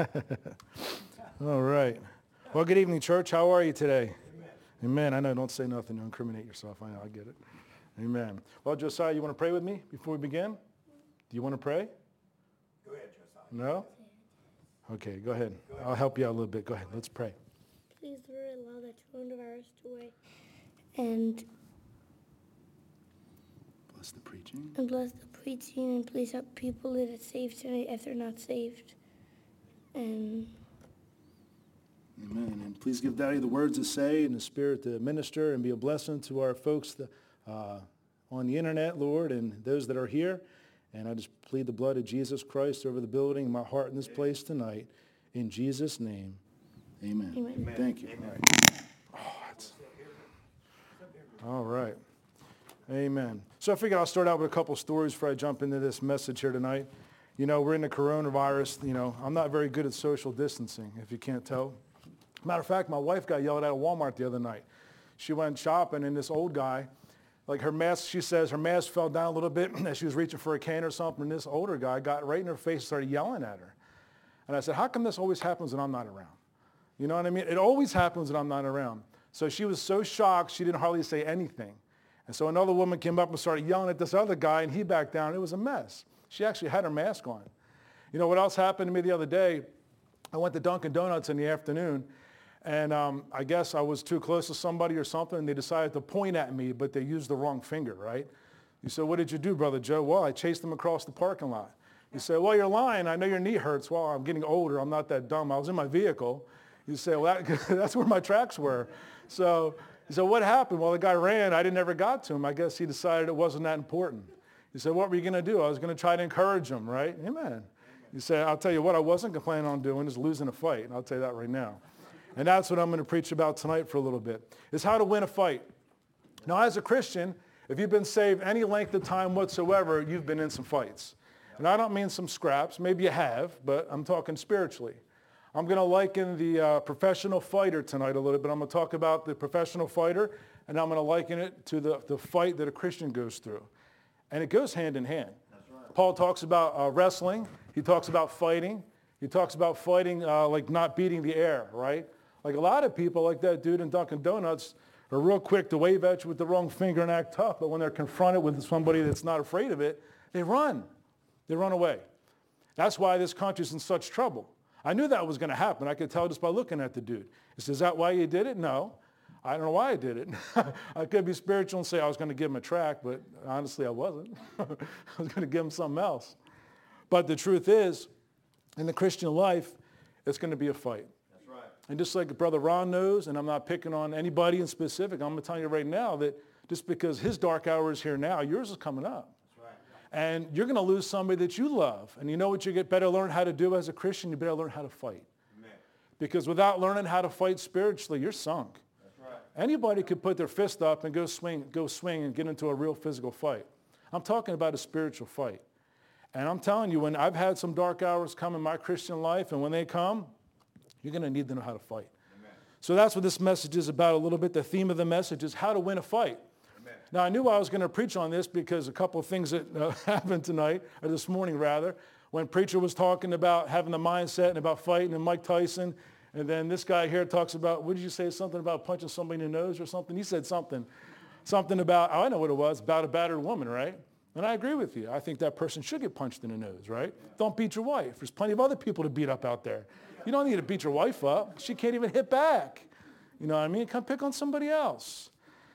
All right. Well, good evening, church. How are you today? Amen. I know, don't say nothing to incriminate yourself. I know, I get it. Amen. Well, Josiah, you want to pray with me before we begin? Do you want to pray? Go ahead, Josiah. No? Okay, go ahead. I'll help you out a little bit. Go ahead. Let's pray. Please, Lord, allow the coronavirus to away and Bless the preaching. bless the preaching, and please help people that are saved tonight if they're not saved. And Amen. And please give Daddy the words to say and the Spirit to minister and be a blessing to our folks on the internet, Lord, and those that are here. And I just plead the blood of Jesus Christ over the building, my heart in this place tonight. In Jesus' name, amen. Amen. Thank you. Amen. All right. Amen. So I figured I'll start out with a couple stories before I jump into this message here tonight. You know, we're in the coronavirus. You know, I'm not very good at social distancing, if you can't tell. Matter of fact, my wife got yelled at Walmart the other night. She went shopping, and this old guy, like her mask, she says her mask fell down a little bit as she was reaching for a can or something, and this older guy got right in her face and started yelling at her. And I said, how come this always happens when I'm not around? You know what I mean? It always happens when I'm not around. So she was so shocked, she didn't hardly say anything. And so another woman came up and started yelling at this other guy, and he backed down. It was a mess. She actually had her mask on. You know what else happened to me the other day? I went to Dunkin' Donuts in the afternoon, and I guess I was too close to somebody or something, and they decided to point at me, but they used the wrong finger, right? You said, what did you do, Brother Joe? Well, I chased them across the parking lot. You say, well, you're lying. I know your knee hurts. Well, I'm getting older. I'm not that dumb. I was in my vehicle. You say, well, that's where my tracks were. So what happened? Well, the guy ran. I never got to him. I guess he decided it wasn't that important. You said, what were you going to do? I was going to try to encourage him, right? Amen. You say, I'll tell you what I wasn't planning on doing is losing a fight. And I'll tell you that right now. And that's what I'm going to preach about tonight for a little bit, is how to win a fight. Now, as a Christian, if you've been saved any length of time whatsoever, you've been in some fights. And I don't mean some scraps. Maybe you have, but I'm talking spiritually. I'm going to liken the professional fighter tonight a little bit. I'm going to talk about the professional fighter, and I'm going to liken it to the fight that a Christian goes through. And it goes hand in hand. That's right. Paul talks about wrestling. He talks about fighting. He talks about fighting like not beating the air, right? Like a lot of people, like that dude in Dunkin' Donuts, are real quick to wave at you with the wrong finger and act tough. But when they're confronted with somebody that's not afraid of it, they run. They run away. That's why this country's in such trouble. I knew that was going to happen. I could tell just by looking at the dude. He says, is that why you did it? No. I don't know why I did it. I could be spiritual and say I was going to give him a track, but honestly, I wasn't. I was going to give him something else. But the truth is, in the Christian life, it's going to be a fight. That's right. And just like Brother Ron knows, and I'm not picking on anybody in specific, I'm going to tell you right now that just because his dark hour is here now, yours is coming up. That's right. And you're going to lose somebody that you love. And you know what you get better learn how to do as a Christian? You better learn how to fight. Amen. Because without learning how to fight spiritually, you're sunk. That's right. Anybody could put their fist up and go swing and get into a real physical fight. I'm talking about a spiritual fight. And I'm telling you, when I've had some dark hours come in my Christian life, and when they come, you're going to need to know how to fight. Amen. So that's what this message is about a little bit. The theme of the message is how to win a fight. Amen. Now, I knew I was going to preach on this because a couple of things that happened tonight, or this morning rather, when preacher was talking about having the mindset and about fighting, and Mike Tyson, and then this guy here talks about, what did you say, something about punching somebody in the nose or something? He said something about, oh, I know what it was, about a battered woman, right? And I agree with you. I think that person should get punched in the nose, right? Yeah. Don't beat your wife. There's plenty of other people to beat up out there. You don't need to beat your wife up. She can't even hit back. You know what I mean? Come pick on somebody else.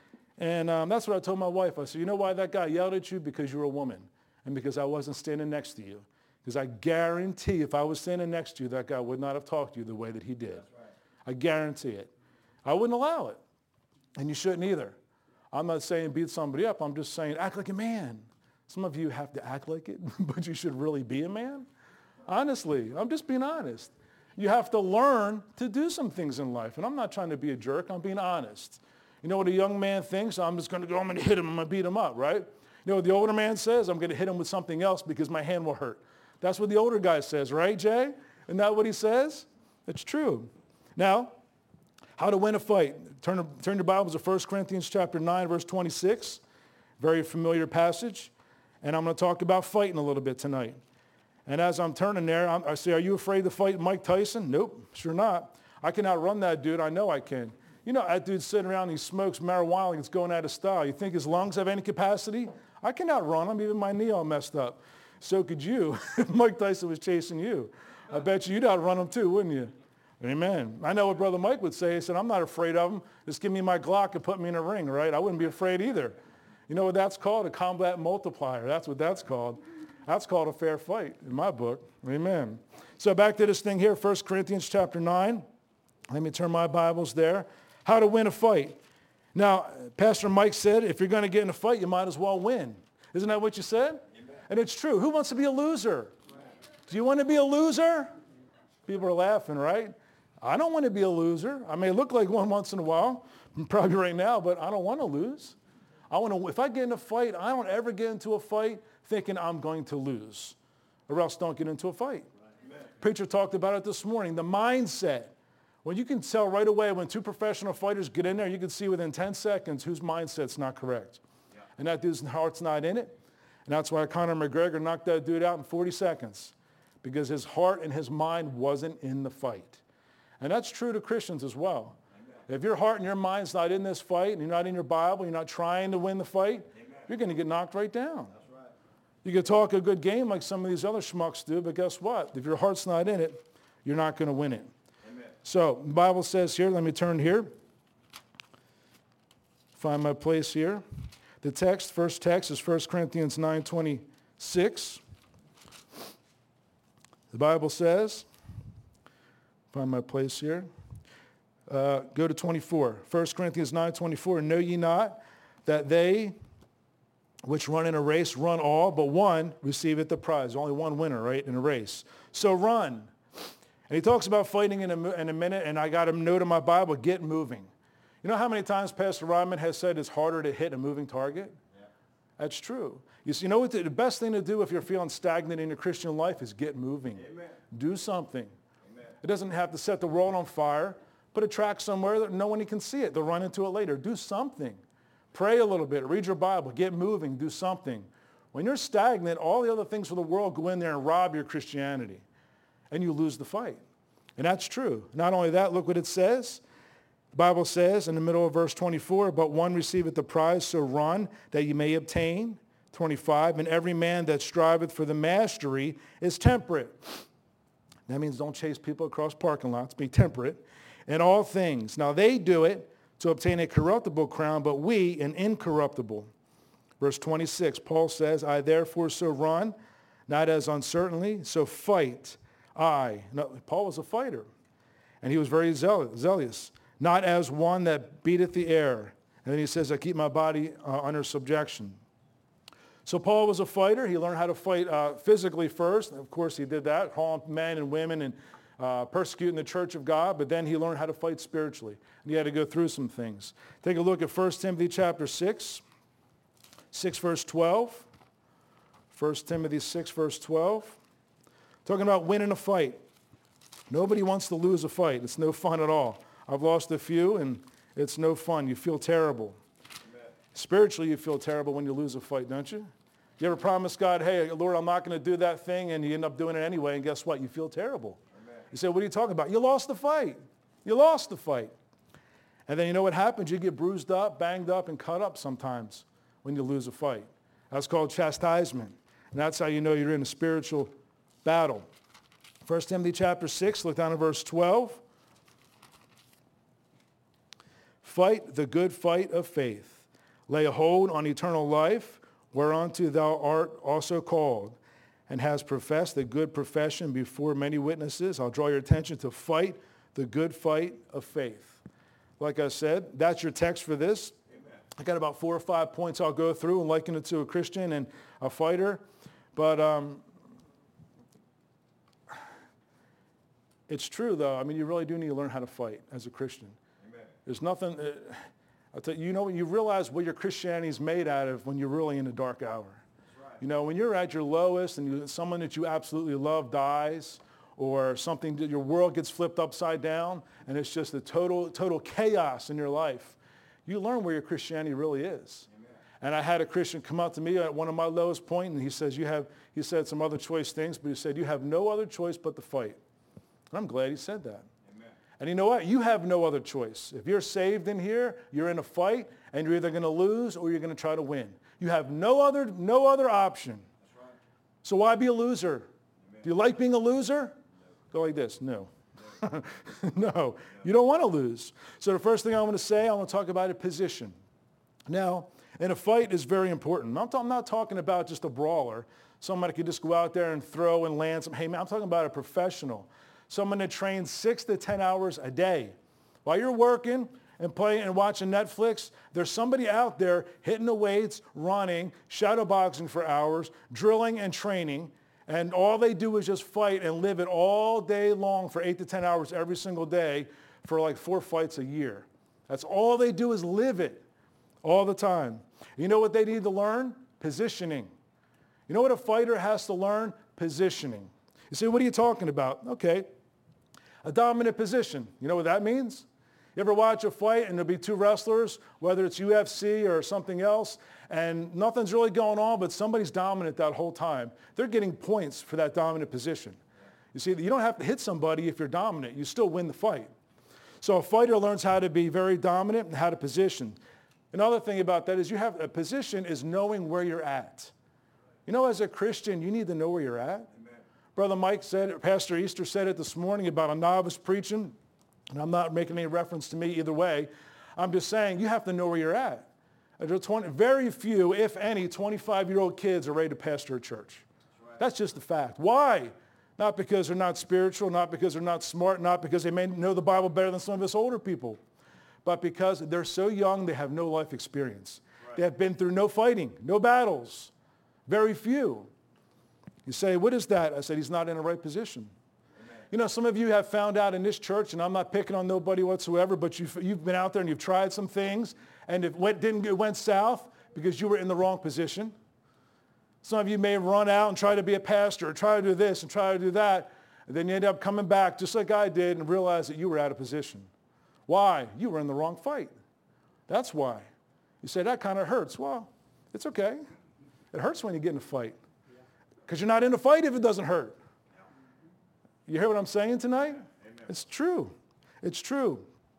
And that's what I told my wife. I said, you know why that guy yelled at you? Because you're a woman and because I wasn't standing next to you. Because I guarantee if I was standing next to you, that guy would not have talked to you the way that he did. That's right. I guarantee it. I wouldn't allow it. And you shouldn't either. I'm not saying beat somebody up. I'm just saying act like a man. Some of you have to act like it, but you should really be a man. Honestly, I'm just being honest. You have to learn to do some things in life. And I'm not trying to be a jerk. I'm being honest. You know what a young man thinks? I'm just going to go, I'm going to hit him. I'm going to beat him up, right? You know what the older man says? I'm going to hit him with something else because my hand will hurt. That's what the older guy says, right, Jay? Isn't that what he says? It's true. Now, how to win a fight. Turn your Bibles to 1 Corinthians chapter 9, verse 26. Very familiar passage. And I'm going to talk about fighting a little bit tonight. And as I'm turning there, I say, are you afraid to fight Mike Tyson? Nope, sure not. I can outrun that dude. I know I can. You know, that dude's sitting around, he smokes marijuana, and it's going out of style. You think his lungs have any capacity? I can outrun him, even my knee all messed up. So could you if Mike Tyson was chasing you. I bet you'd outrun him too, wouldn't you? Amen. I know what Brother Mike would say. He said, I'm not afraid of him. Just give me my Glock and put me in a ring, right? I wouldn't be afraid either. You know what that's called? A combat multiplier. That's what that's called. That's called a fair fight in my book. Amen. So back to this thing here, 1 Corinthians chapter 9. Let me turn my Bibles there. How to win a fight. Now, Pastor Mike said, if you're going to get in a fight, you might as well win. Isn't that what you said? Amen. And it's true. Who wants to be a loser? Right. Do you want to be a loser? People are laughing, right? I don't want to be a loser. I may look like one once in a while, probably right now, but I don't want to lose. If I get in a fight, I don't ever get into a fight thinking I'm going to lose, or else don't get into a fight. Amen. Preacher talked about it this morning, the mindset. Well, you can tell right away when two professional fighters get in there, you can see within 10 seconds whose mindset's not correct. Yeah. And that dude's heart's not in it. And that's why Conor McGregor knocked that dude out in 40 seconds, because his heart and his mind wasn't in the fight. And that's true to Christians as well. Amen. If your heart and your mind's not in this fight, and you're not in your Bible, you're not trying to win the fight, amen, you're going to get knocked right down. You can talk a good game like some of these other schmucks do, but guess what? If your heart's not in it, you're not going to win it. Amen. So the Bible says here, let me turn here. Find my place here. The text, first text is 1 Corinthians 9:26. The Bible says, find my place here. Go to 24. 1 Corinthians 9:24. Know ye not that they which run in a race run all, but one receiveth the prize. Only one winner, right, in a race. So run. And he talks about fighting in a minute, and I got a note in my Bible, get moving. You know how many times Pastor Ryman has said it's harder to hit a moving target? Yeah. That's true. You know what the best thing to do if you're feeling stagnant in your Christian life is get moving. Amen. Do something. Amen. It doesn't have to set the world on fire. Put a track somewhere that no one can see it. They'll run into it later. Do something. Pray a little bit. Read your Bible. Get moving. Do something. When you're stagnant, all the other things of the world go in there and rob your Christianity. And you lose the fight. And that's true. Not only that, look what it says. The Bible says in the middle of verse 24, but one receiveth the prize, so run that ye may obtain. 25, and every man that striveth for the mastery is temperate. That means don't chase people across parking lots. Be temperate in all things. Now they do it to obtain a corruptible crown, but we an incorruptible. Verse 26, Paul says, I therefore so run, not as uncertainly, so fight I. No, Paul was a fighter, and he was very zealous. Not as one that beateth the air. And then he says, I keep my body under subjection. So Paul was a fighter. He learned how to fight physically first. Of course, he did that, calling men and women and persecuting the church of God. But then he learned how to fight spiritually. And he had to go through some things. Take a look at 1 Timothy chapter 6, 6 verse 12. 1 Timothy 6 verse 12. Talking about winning a fight. Nobody wants to lose a fight. It's no fun at all. I've lost a few, and it's no fun. You feel terrible. Amen. Spiritually, you feel terrible when you lose a fight, don't you? You ever promise God, hey, Lord, I'm not going to do that thing, and you end up doing it anyway, and guess what? You feel terrible. Amen. You say, what are you talking about? You lost the fight. You lost the fight. And then you know what happens? You get bruised up, banged up, and cut up sometimes when you lose a fight. That's called chastisement. And that's how you know you're in a spiritual battle. 1 Timothy chapter 6, look down at verse 12. Fight the good fight of faith. Lay hold on eternal life, whereunto thou art also called, and hast professed a good profession before many witnesses. I'll draw your attention to fight the good fight of faith. Like I said, that's your text for this. Amen. I got about 4 or 5 points I'll go through and liken it to a Christian and a fighter. But it's true, though. I mean, you really do need to learn how to fight as a Christian. There's nothing, I'll tell you, you know, you realize what your Christianity is made out of when you're really in a dark hour. Right. You know, when you're at your lowest and someone that you absolutely love dies, or something, your world gets flipped upside down, and it's just a total chaos in your life, you learn where your Christianity really is. Amen. And I had a Christian come up to me at one of my lowest points, and he said some other choice things, but he said, you have no other choice but to fight. And I'm glad he said that. Amen. And you know what? You have no other choice. If you're saved in here, you're in a fight, and you're either going to lose or you're going to try to win. You have no other option. That's right. So why be a loser? Amen. Do you like being a loser? Go like this. No. No. You don't want to lose. So the first thing I want to say, I want to talk about a position. Now, in a fight is very important. I'm not talking about just a brawler. Somebody could just go out there and throw and land some haymakers. I'm talking about a professional. Someone that trains 6 to 10 hours a day. While you're working and playing and watching Netflix, there's somebody out there hitting the weights, running, shadow boxing for hours, drilling and training, and all they do is just fight and live it all day long for 8 to 10 hours every single day for like 4 fights a year. That's all they do is live it all the time. You know what they need to learn? Positioning. You know what a fighter has to learn? Positioning. You say, what are you talking about? Okay. A dominant position. You know what that means? You ever watch a fight and there'll be 2 wrestlers, whether it's UFC or something else, and nothing's really going on, but somebody's dominant that whole time. They're getting points for that dominant position. You see, you don't have to hit somebody if you're dominant. You still win the fight. So a fighter learns how to be very dominant and how to position. Another thing about that is a position is knowing where you're at. You know, as a Christian, you need to know where you're at. Amen. Brother Mike said, Pastor Easter said it this morning about a novice preaching, and I'm not making any reference to me either way. I'm just saying you have to know where you're at. Very few, if any, 25-year-old kids are ready to pastor a church. That's just a fact. Why? Not because they're not spiritual, not because they're not smart, not because they may know the Bible better than some of us older people, but because they're so young they have no life experience. Right. They have been through no fighting, no battles, very few. You say, what is that? I said, he's not in the right position. Amen. You know, some of you have found out in this church, and I'm not picking on nobody whatsoever, but you've been out there and you've tried some things, and it went south because you were in the wrong position. Some of you may run out and try to be a pastor or try to do this and try to do that, and then you end up coming back just like I did and realize that you were out of position. Why? You were in the wrong fight. That's why. You say, that kind of hurts. Well, it's okay. It hurts when you get in a fight because you're not in a fight if it doesn't hurt. You hear what I'm saying tonight? Amen. It's true. It's true.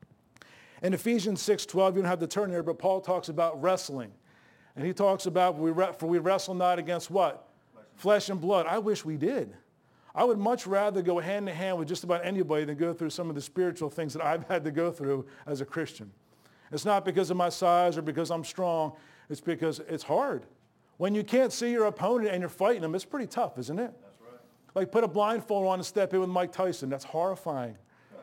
In Ephesians 6:12, you don't have to turn there, but Paul talks about wrestling. And he talks about, for we wrestle not against what? Flesh and blood. I wish we did. I would much rather go hand in hand with just about anybody than go through some of the spiritual things that I've had to go through as a Christian. It's not because of my size or because I'm strong. It's because it's hard. When you can't see your opponent and you're fighting them, it's pretty tough, isn't it? That's right. Like put a blindfold on and step in with Mike Tyson. That's horrifying.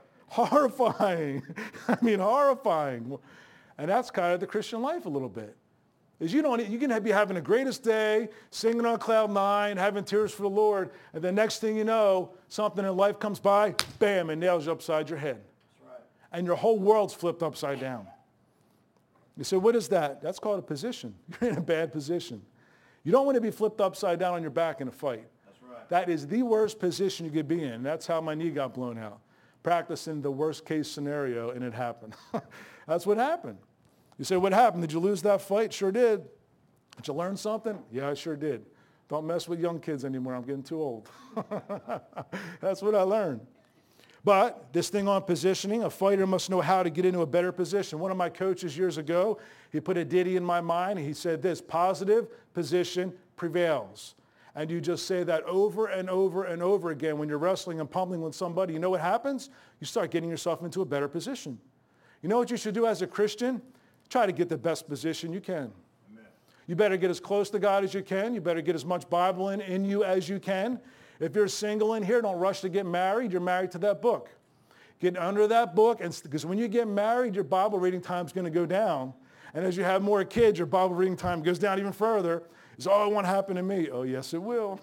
Horrifying. I mean, horrifying. And that's kind of the Christian life a little bit. Is you can be having the greatest day, singing on cloud 9, having tears for the Lord, and the next thing you know, something in life comes by, bam, and nails you upside your head. That's right. And your whole world's flipped upside down. You say, what is that? That's called a position. You're in a bad position. You don't want to be flipped upside down on your back in a fight. That's right. That is the worst position you could be in. That's how my knee got blown out. Practicing the worst case scenario, and it happened. That's what happened. You say, what happened? Did you lose that fight? Sure did. Did you learn something? Yeah, I sure did. Don't mess with young kids anymore. I'm getting too old. That's what I learned. But this thing on positioning, a fighter must know how to get into a better position. One of my coaches years ago, he put a ditty in my mind. He said this, positive position prevails. And you just say that over and over and over again when you're wrestling and pummeling with somebody. You know what happens? You start getting yourself into a better position. You know what you should do as a Christian? Try to get the best position you can. Amen. You better get as close to God as you can. You better get as much Bible in you as you can. If you're single in here, don't rush to get married. You're married to that book. Get under that book, because when you get married, your Bible reading time is going to go down. And as you have more kids, your Bible reading time goes down even further. It's, oh, it won't happen to me. Oh, yes, it will.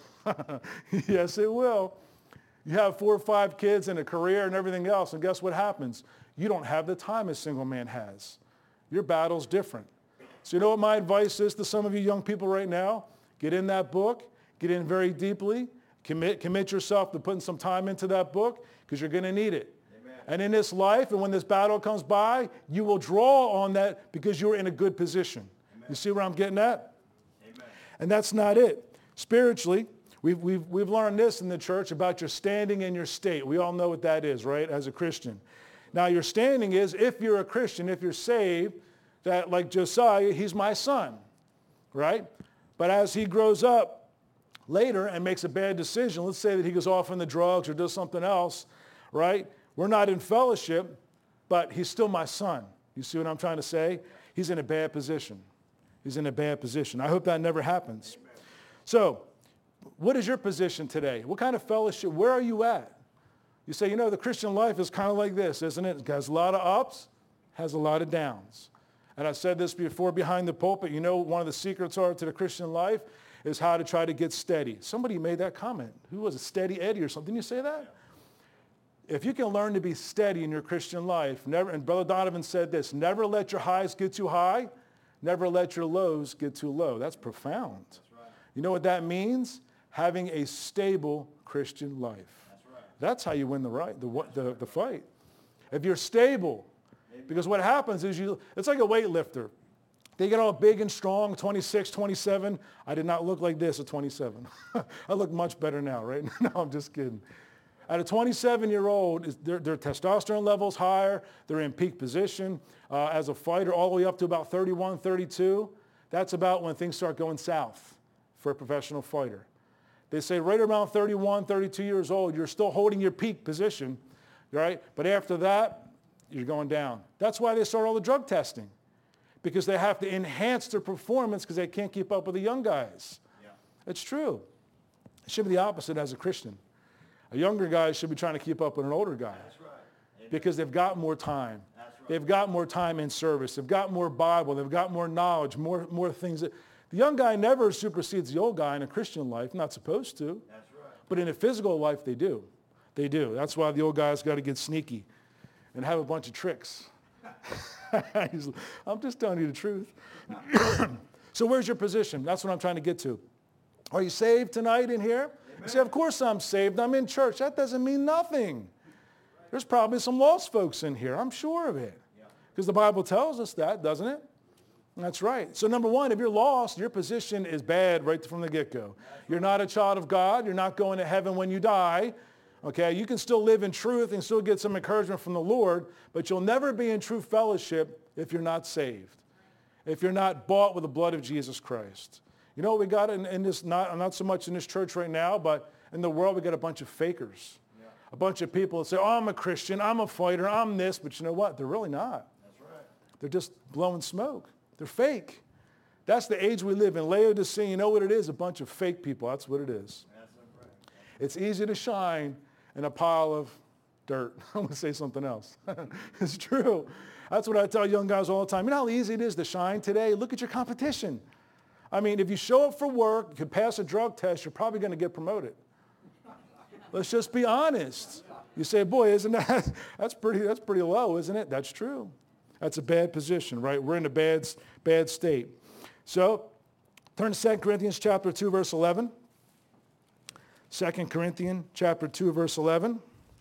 Yes, it will. You have 4 or 5 kids and a career and everything else, and guess what happens? You don't have the time a single man has. Your battle's different. So you know what my advice is to some of you young people right now? Get in that book. Get in very deeply. Commit yourself to putting some time into that book because you're going to need it. Amen. And in this life and when this battle comes by, you will draw on that because you're in a good position. Amen. You see where I'm getting at? Amen. And that's not it. Spiritually, we've learned this in the church about your standing and your state. We all know what that is, right, as a Christian. Now, your standing is, if you're a Christian, if you're saved, that like Josiah, he's my son, right? But as he grows up later and makes a bad decision, let's say that he goes off on the drugs or does something else, right? We're not in fellowship, but he's still my son. You see what I'm trying to say? He's in a bad position. He's in a bad position. I hope that never happens. Amen. So, what is your position today? What kind of fellowship? Where are you at? You say, you know, the Christian life is kind of like this, isn't it? It has a lot of ups, has a lot of downs. And I said this before behind the pulpit. You know, one of the secrets are to the Christian life is how to try to get steady. Somebody made that comment. Who was it? Steady Eddie or something? Didn't you say that? If you can learn to be steady in your Christian life, never, and Brother Donovan said this, never let your highs get too high, never let your lows get too low. That's profound. That's right. You know what that means? Having a stable Christian life. That's right. That's how you win the fight. If you're stable, because what happens is it's like a weightlifter. They get all big and strong, 26, 27. I did not look like this at 27. I look much better now, right? No, I'm just kidding. At a 27-year-old, their testosterone level's higher. They're in peak position. As a fighter, all the way up to about 31, 32. That's about when things start going south for a professional fighter. They say right around 31, 32 years old, you're still holding your peak position, right? But after that, you're going down. That's why they start all the drug testing, because they have to enhance their performance because they can't keep up with the young guys. Yeah. It's true. It should be the opposite as a Christian. A younger guy should be trying to keep up with an older guy. That's right. Amen. Because they've got more time. That's right. They've got more time in service. They've got more Bible. They've got more knowledge, more things. The young guy never supersedes the old guy in a Christian life, not supposed to. That's right. But in a physical life, they do. They do. That's why the old guy's got to get sneaky and have a bunch of tricks. I'm just telling you the truth. So where's your position? That's what I'm trying to get to. Are you saved tonight in here? You say, of course I'm saved. I'm in church. That doesn't mean nothing. There's probably some lost folks in here. I'm sure of it. Because the Bible tells us that, doesn't it? That's right. So number one, if you're lost, your position is bad right from the get-go. You're not a child of God. You're not going to heaven when you die. Okay, you can still live in truth and still get some encouragement from the Lord, but you'll never be in true fellowship if you're not saved, if you're not bought with the blood of Jesus Christ. You know what we got in this, not so much in this church right now, but in the world we got a bunch of fakers. Yeah. A bunch of people that say, oh, I'm a Christian, I'm a fighter, I'm this, but you know what? They're really not. That's right. They're just blowing smoke. They're fake. That's the age we live in. Laodicea, you know what it is? A bunch of fake people. That's what it is. That's right. It's easy to shine in a pile of dirt. I'm going to say something else. It's true. That's what I tell young guys all the time. You know how easy it is to shine today? Look at your competition. I mean, if you show up for work, you can pass a drug test, you're probably going to get promoted. Let's just be honest. You say, boy, isn't that's pretty low, isn't it? That's true. That's a bad position, right? We're in a bad state. So turn to 2 Corinthians chapter 2, verse 11. 2 Corinthians chapter 2, verse 11.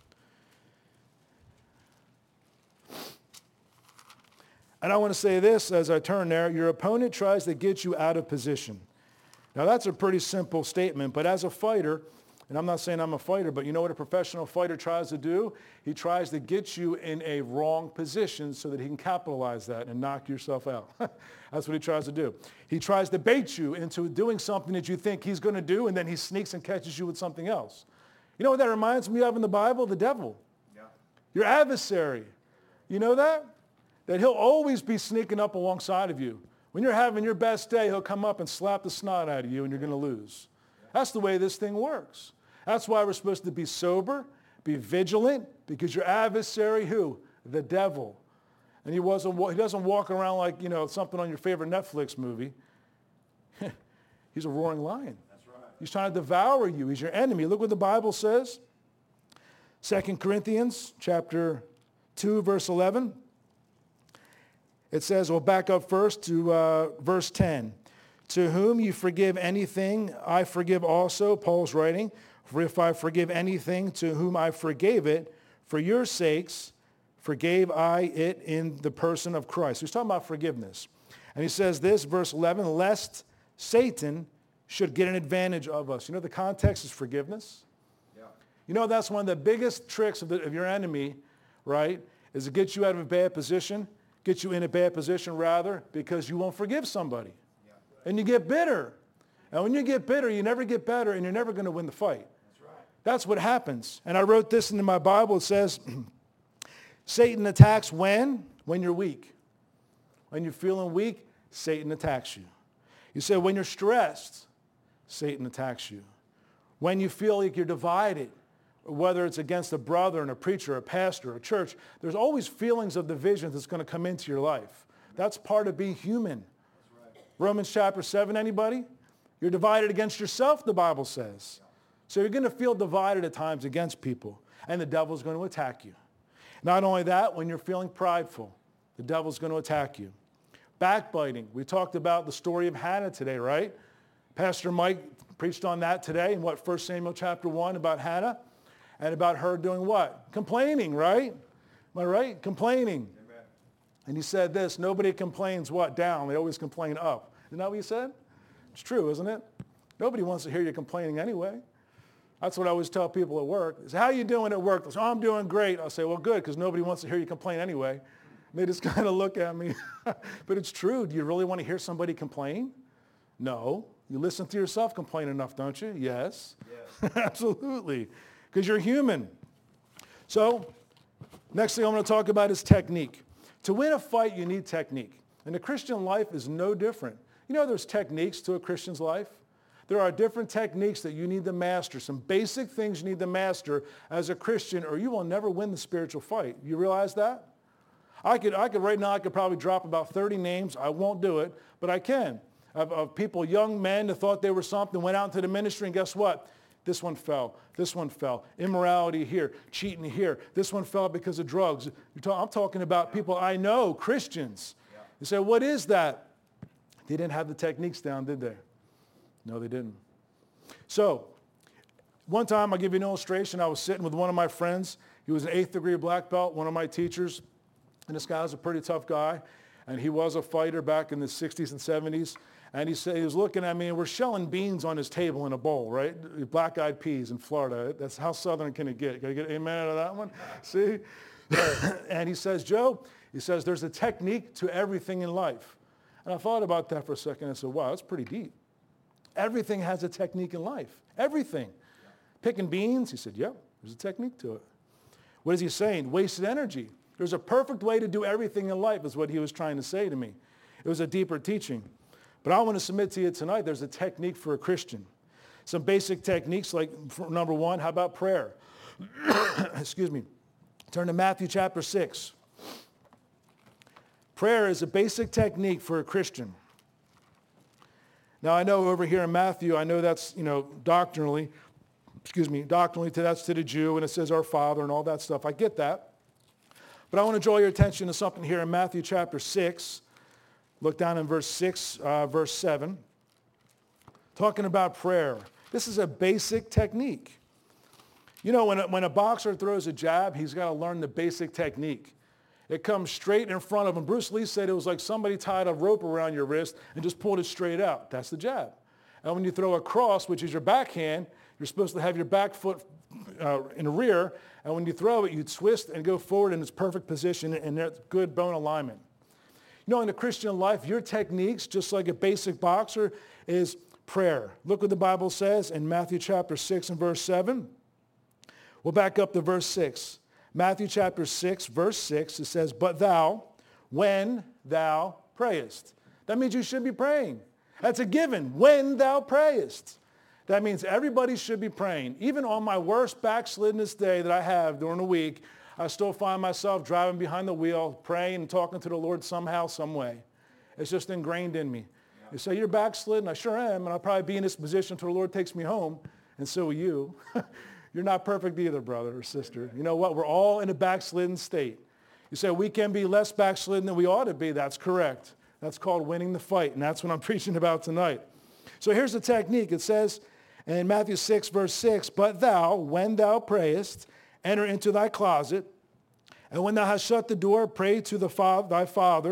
And I want to say this as I turn there. Your opponent tries to get you out of position. Now that's a pretty simple statement, but as a fighter, and I'm not saying I'm a fighter, but you know what a professional fighter tries to do? He tries to get you in a wrong position so that he can capitalize that and knock yourself out. That's what he tries to do. He tries to bait you into doing something that you think he's going to do, and then he sneaks and catches you with something else. You know what that reminds me of in the Bible? The devil. Yeah. Your adversary. You know that? That he'll always be sneaking up alongside of you. When you're having your best day, he'll come up and slap the snot out of you and you're going to lose. That's the way this thing works. That's why we're supposed to be sober, be vigilant, because your adversary, who? The devil. And he doesn't walk around like, something on your favorite Netflix movie. He's a roaring lion. That's right. He's trying to devour you. He's your enemy. Look what the Bible says. 2 Corinthians chapter 2, verse 11. It says, we'll back up first to verse 10. To whom you forgive anything, I forgive also, Paul's writing. For if I forgive anything to whom I forgave it, for your sakes forgave I it in the person of Christ. He's talking about forgiveness. And he says this, verse 11, lest Satan should get an advantage of us. You know, the context is forgiveness. Yeah. You know, that's one of the biggest tricks of your enemy, right, is to get you out of a bad position, get you in a bad position rather, because you won't forgive somebody. Yeah. And you get bitter. And when you get bitter, you never get better and you're never going to win the fight. That's right. That's what happens. And I wrote this into my Bible. It says, Satan attacks when? When you're weak. When you're feeling weak, Satan attacks you. You say when you're stressed, Satan attacks you. When you feel like you're divided, whether it's against a brother and a preacher, a pastor, a church, there's always feelings of division that's going to come into your life. That's part of being human. That's right. Romans chapter 7, anybody? You're divided against yourself, the Bible says. So you're going to feel divided at times against people, and the devil's going to attack you. Not only that, when you're feeling prideful, the devil's going to attack you. Backbiting. We talked about the story of Hannah today, right? Pastor Mike preached on that today in 1 Samuel chapter 1 about Hannah and about her doing what? Complaining, right? Am I right? Complaining. Amen. And he said this, nobody complains what? Down. They always complain up. Isn't that what he said? It's true, isn't it? Nobody wants to hear you complaining anyway. That's what I always tell people at work. Is how you doing at work? They say, oh, I'm doing great. I'll say, well, good, because nobody wants to hear you complain anyway. And they just kind of look at me. But it's true. Do you really want to hear somebody complain? No. You listen to yourself complain enough, don't you? Yes. Yes. Absolutely. Because you're human. So, next thing I'm going to talk about is technique. To win a fight, you need technique. And the Christian life is no different. You know there's techniques to a Christian's life? There are different techniques that you need to master, some basic things you need to master as a Christian, or you will never win the spiritual fight. You realize that? I could right now, I could probably drop about 30 names. I won't do it, but I can. Of people, young men that thought they were something, went out into the ministry, and guess what? This one fell. This one fell. Immorality here. Cheating here. This one fell because of drugs. I'm talking about people I know, Christians. Yeah. You say, what is that? They didn't have the techniques down, did they? No, they didn't. So, one time, I'll give you an illustration. I was sitting with one of my friends. He was an 8th degree black belt, one of my teachers. And this guy was a pretty tough guy. And he was a fighter back in the 60s and 70s. And he said, he was looking at me, and we're shelling beans on his table in a bowl, right? Black-eyed peas in Florida. That's how southern can it get? Can I get an amen out of that one? See? And he says, Joe, he says, there's a technique to everything in life. And I thought about that for a second. I said, wow, that's pretty deep. Everything has a technique in life. Everything. Yeah. Picking beans, he said, yep, there's a technique to it. What is he saying? Wasted energy. There's a perfect way to do everything in life is what he was trying to say to me. It was a deeper teaching. But I want to submit to you tonight, there's a technique for a Christian. Some basic techniques like, number one, how about prayer? Excuse me. Turn to Matthew chapter 6. Prayer is a basic technique for a Christian. Now, I know over here in Matthew, I know that's, doctrinally, that's to the Jew, and it says our Father and all that stuff. I get that. But I want to draw your attention to something here in Matthew chapter 6. Look down in verse 6, verse 7. Talking about prayer. This is a basic technique. You know, when a boxer throws a jab, he's got to learn the basic technique. It comes straight in front of him. Bruce Lee said it was like somebody tied a rope around your wrist and just pulled it straight out. That's the jab. And when you throw a cross, which is your backhand, you're supposed to have your back foot in the rear. And when you throw it, you twist and go forward in its perfect position, and there's good bone alignment. You know, in the Christian life, your techniques, just like a basic boxer, is prayer. Look what the Bible says in Matthew chapter 6 and verse 7. We'll back up to verse 6. Matthew chapter 6, verse 6, it says, but thou, when thou prayest. That means you should be praying. That's a given. When thou prayest. That means everybody should be praying. Even on my worst backsliddenest day that I have during the week, I still find myself driving behind the wheel, praying and talking to the Lord somehow, some way. It's just ingrained in me. Yeah. You say, you're backslidden? I sure am, and I'll probably be in this position until the Lord takes me home, and so will you. You're not perfect either, brother or sister. You know what? We're all in a backslidden state. You say, we can be less backslidden than we ought to be. That's correct. That's called winning the fight, and that's what I'm preaching about tonight. So here's the technique. It says in Matthew 6, verse 6, but thou, when thou prayest, enter into thy closet, and when thou hast shut the door, pray to thy Father,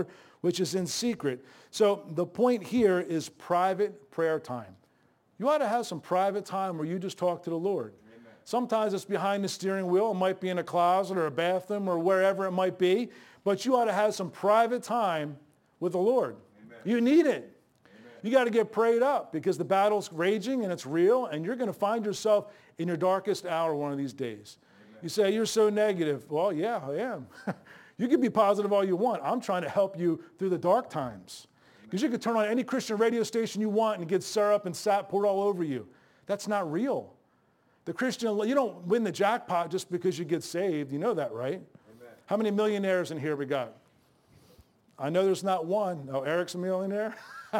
which is in secret. So the point here is private prayer time. You ought to have some private time where you just talk to the Lord. Amen. Sometimes it's behind the steering wheel. It might be in a closet or a bathroom or wherever it might be. But you ought to have some private time with the Lord. Amen. You need it. Amen. You got to get prayed up because the battle's raging and it's real, and you're going to find yourself in your darkest hour one of these days. Amen. You say, you're so negative. Well, yeah, I am. You can be positive all you want. I'm trying to help you through the dark times. Because you could turn on any Christian radio station you want and get syrup and sap poured all over you. That's not real. The Christian, you don't win the jackpot just because you get saved. You know that, right? Amen. How many millionaires in here we got? I know there's not one. Oh, Eric's a millionaire?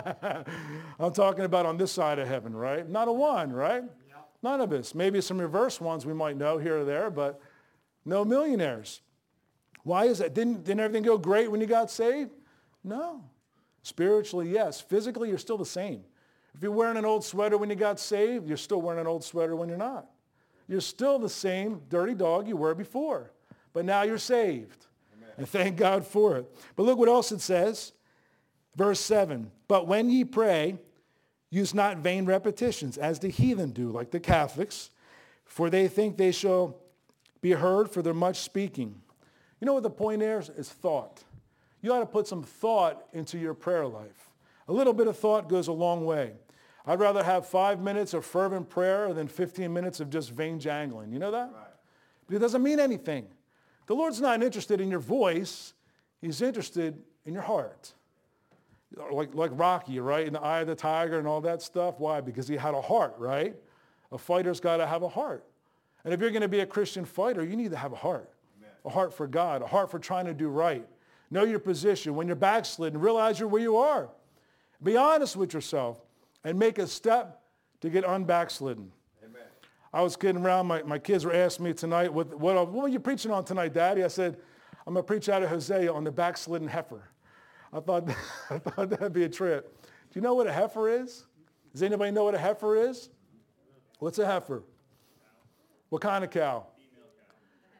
I'm talking about on this side of heaven, right? Not a one, right? Yep. None of us. Maybe some reverse ones we might know here or there, but no millionaires. Why is that? Didn't everything go great when you got saved? No. Spiritually, yes. Physically, you're still the same. If you're wearing an old sweater when you got saved, you're still wearing an old sweater when you're not. You're still the same dirty dog you were before. But now you're saved. Amen. And thank God for it. But look what else it says. Verse 7. But when ye pray, use not vain repetitions, as the heathen do, like the Catholics, for they think they shall be heard for their much speaking. You know what the point is? Is thought. You ought to put some thought into your prayer life. A little bit of thought goes a long way. I'd rather have 5 minutes of fervent prayer than 15 minutes of just vain jangling. You know that? Right. But it doesn't mean anything. The Lord's not interested in your voice. He's interested in your heart. Like Rocky, right? In the Eye of the Tiger and all that stuff. Why? Because he had a heart, right? A fighter's got to have a heart. And if you're going to be a Christian fighter, you need to have a heart. Amen. A heart for God, a heart for trying to do right. Know your position. When you're backslidden, realize you're where you are. Be honest with yourself and make a step to get unbackslidden. Amen. I was kidding around. My kids were asking me tonight, what are you preaching on tonight, Daddy? I said, I'm going to preach out of Hosea on the backslidden heifer. I thought that'd be a trip. Do you know what a heifer is? Does anybody know what a heifer is? What's a heifer? What kind of cow? Female cow.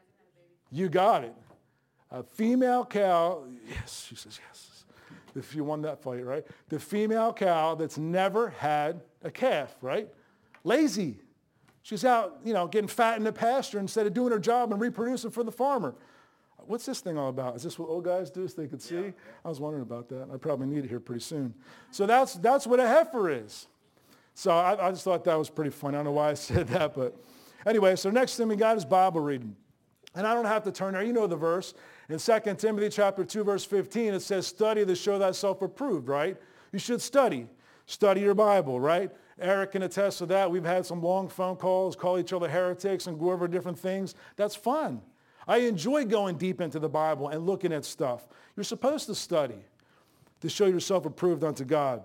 You got it. A female cow, yes, she says yes. If you won that fight, right? The female cow that's never had a calf, right? Lazy. She's out, getting fat in the pasture instead of doing her job and reproducing for the farmer. What's this thing all about? Is this what old guys do so they could see? Yeah. I was wondering about that. I probably need it here pretty soon. So that's what a heifer is. So I just thought that was pretty funny. I don't know why I said that, but anyway, so next thing we got is Bible reading. And I don't have to turn there. You know the verse. In 2 Timothy chapter 2, verse 15, it says, study to show thyself approved, right? You should study. Study your Bible, right? Eric can attest to that. We've had some long phone calls, call each other heretics and go over different things. That's fun. I enjoy going deep into the Bible and looking at stuff. You're supposed to study to show yourself approved unto God.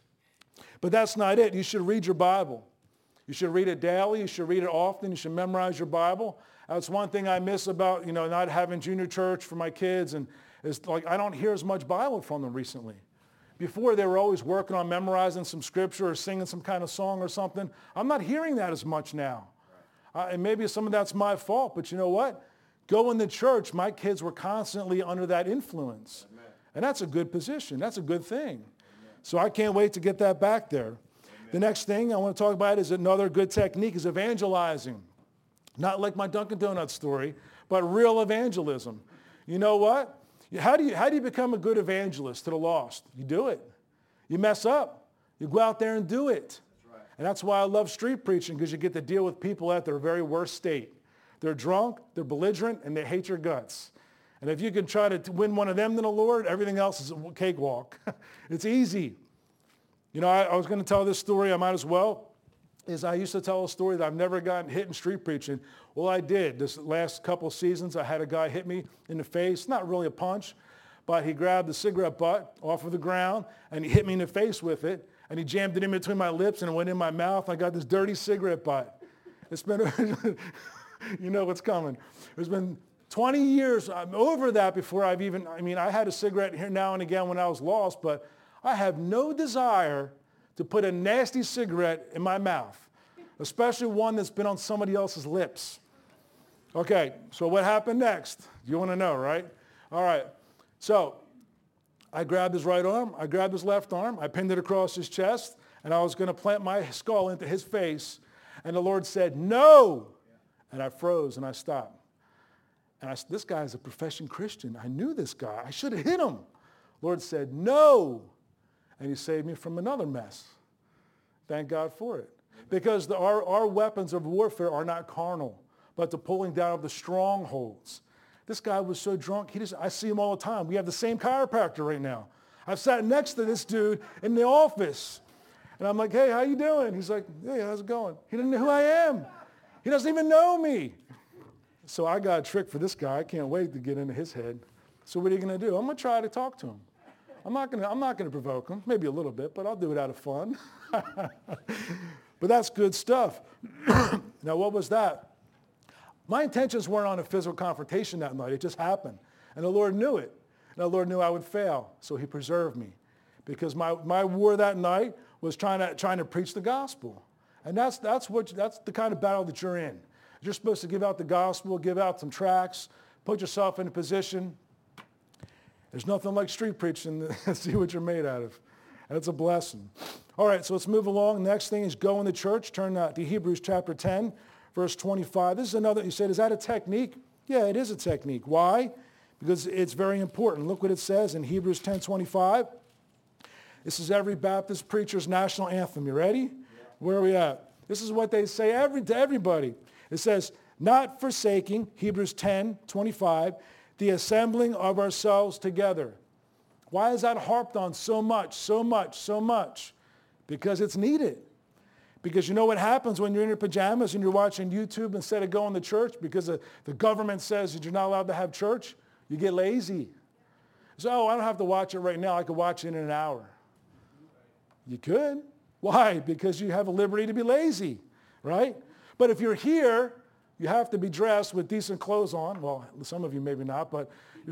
But that's not it. You should read your Bible. You should read it daily. You should read it often. You should memorize your Bible. That's one thing I miss about, not having junior church for my kids. And it's like I don't hear as much Bible from them recently. Before, they were always working on memorizing some scripture or singing some kind of song or something. I'm not hearing that as much now. And maybe some of that's my fault. But you know what? Going to church, my kids were constantly under that influence. Amen. And that's a good position. That's a good thing. Amen. So I can't wait to get that back there. Amen. The next thing I want to talk about is another good technique is evangelizing. Not like my Dunkin' Donuts story, but real evangelism. You know what? How do you become a good evangelist to the lost? You do it. You mess up. You go out there and do it. That's right. And that's why I love street preaching, because you get to deal with people at their very worst state. They're drunk, they're belligerent, and they hate your guts. And if you can try to win one of them to the Lord, everything else is a cakewalk. It's easy. I was going to tell this story, I might as well. I used to tell a story that I've never gotten hit in street preaching. Well, I did. This last couple of seasons, I had a guy hit me in the face. Not really a punch, but he grabbed the cigarette butt off of the ground, and he hit me in the face with it, and he jammed it in between my lips, and it went in my mouth. I got this dirty cigarette butt. It's been, you know what's coming. It's been 20 years. I'm over that before I had a cigarette here now and again when I was lost, but I have no desire to put a nasty cigarette in my mouth, especially one that's been on somebody else's lips. Okay, so what happened next? You want to know, right? All right. So I grabbed his right arm, I grabbed his left arm, I pinned it across his chest, and I was going to plant my skull into his face. And the Lord said, no. And I froze and I stopped. And I said, this guy is a professing Christian. I knew this guy. I should have hit him. Lord said, no. And he saved me from another mess. Thank God for it. Because our weapons of warfare are not carnal, but the pulling down of the strongholds. This guy was so drunk, I see him all the time. We have the same chiropractor right now. I've sat next to this dude in the office. And I'm like, hey, how you doing? He's like, hey, how's it going? He doesn't know who I am. He doesn't even know me. So I got a trick for this guy. I can't wait to get into his head. So what are you going to do? I'm going to try to talk to him. I'm not going to provoke him, maybe a little bit, but I'll do it out of fun. But that's good stuff. Now, what was that? My intentions weren't on a physical confrontation that night. It just happened. And the Lord knew it. And the Lord knew I would fail, so he preserved me. Because my war that night was trying to preach the gospel. And that's the kind of battle that you're in. You're supposed to give out the gospel, give out some tracts, put yourself in a position. There's nothing like street preaching to see what you're made out of. And it's a blessing. All right, so let's move along. Next thing is go in the church. Turn to Hebrews chapter 10, verse 25. This is another, you said, is that a technique? Yeah, it is a technique. Why? Because it's very important. Look what it says in Hebrews 10:25. This is every Baptist preacher's national anthem. You ready? Yeah. Where are we at? This is what they say to everybody. It says, not forsaking, Hebrews 10:25, the assembling of ourselves together. Why is that harped on so much, so much, so much? Because it's needed. Because you know what happens when you're in your pajamas and you're watching YouTube instead of going to church because the government says that you're not allowed to have church? You get lazy. So, I don't have to watch it right now. I could watch it in an hour. You could. Why? Because you have a liberty to be lazy, right? But if you're here, you have to be dressed with decent clothes on. Well, some of you maybe not, but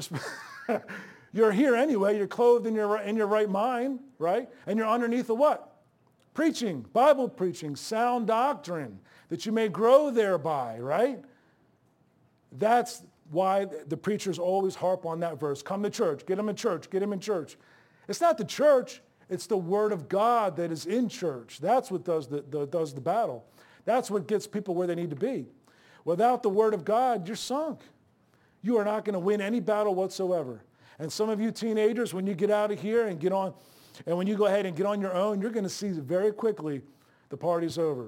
you're here anyway. You're clothed in your right mind, right? And you're underneath of what? Preaching, Bible preaching, sound doctrine, that you may grow thereby, right? That's why the preachers always harp on that verse. Come to church. Get them in church. Get them in church. It's not the church. It's the word of God that is in church. That's what does the battle. That's what gets people where they need to be. Without the word of God, you're sunk. You are not going to win any battle whatsoever. And some of you teenagers, when you get out of here and get on, and when you go ahead and get on your own, you're going to see very quickly the party's over.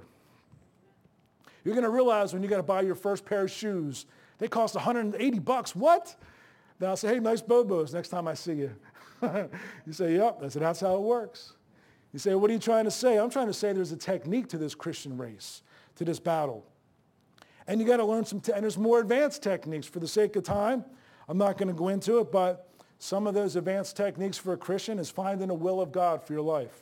You're going to realize when you got to buy your first pair of shoes, they cost $180. What? Then I'll say, hey, nice Bobos next time I see you. You say, yep. I said, that's how it works. You say, what are you trying to say? I'm trying to say there's a technique to this Christian race, to this battle. And you got to learn and there's more advanced techniques. For the sake of time, I'm not going to go into it, but some of those advanced techniques for a Christian is finding the will of God for your life.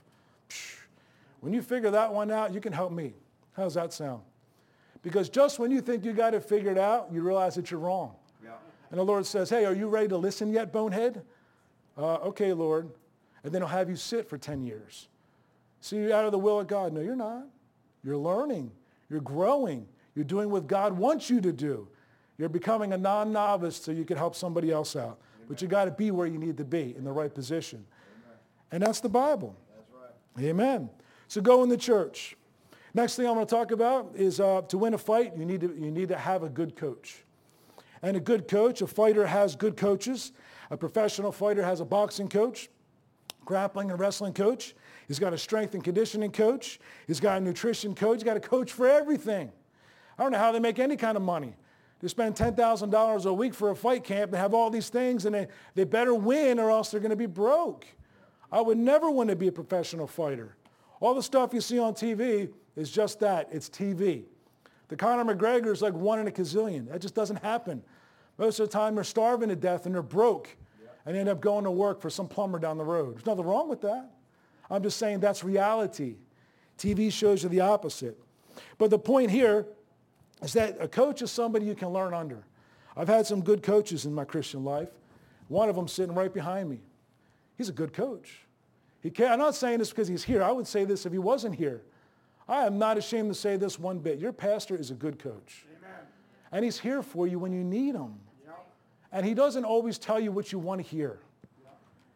When you figure that one out, you can help me. How's that sound? Because just when you think you got it figured out, you realize that you're wrong. Yeah. And the Lord says, hey, are you ready to listen yet, bonehead? Okay, Lord. And then he'll have you sit for 10 years. See, you're out of the will of God. No, you're not. You're learning. You're growing. You're doing what God wants you to do. You're becoming a non-novice so you can help somebody else out. Amen. But you got to be where you need to be in the right position. Amen. And that's the Bible. That's right. Amen. So go in the church. Next thing I'm going to talk about is to win a fight, you need to have a good coach. And a good coach, a fighter has good coaches. A professional fighter has a boxing coach, grappling and wrestling coach. He's got a strength and conditioning coach. He's got a nutrition coach. He's got a coach for everything. I don't know how they make any kind of money. They spend $10,000 a week for a fight camp and have all these things, and they better win or else they're going to be broke. I would never want to be a professional fighter. All the stuff you see on TV is just that. It's TV. The Conor McGregor is like 1 in a gazillion. That just doesn't happen. Most of the time they're starving to death and they're broke and end up going to work for some plumber down the road. There's nothing wrong with that. I'm just saying that's reality. TV shows you the opposite. But the point here is that a coach is somebody you can learn under. I've had some good coaches in my Christian life. One of them sitting right behind me. He's a good coach. I'm not saying this because he's here. I would say this if he wasn't here. I am not ashamed to say this one bit. Your pastor is a good coach. Amen. And he's here for you when you need him. Yep. And he doesn't always tell you what you want to hear. Yep.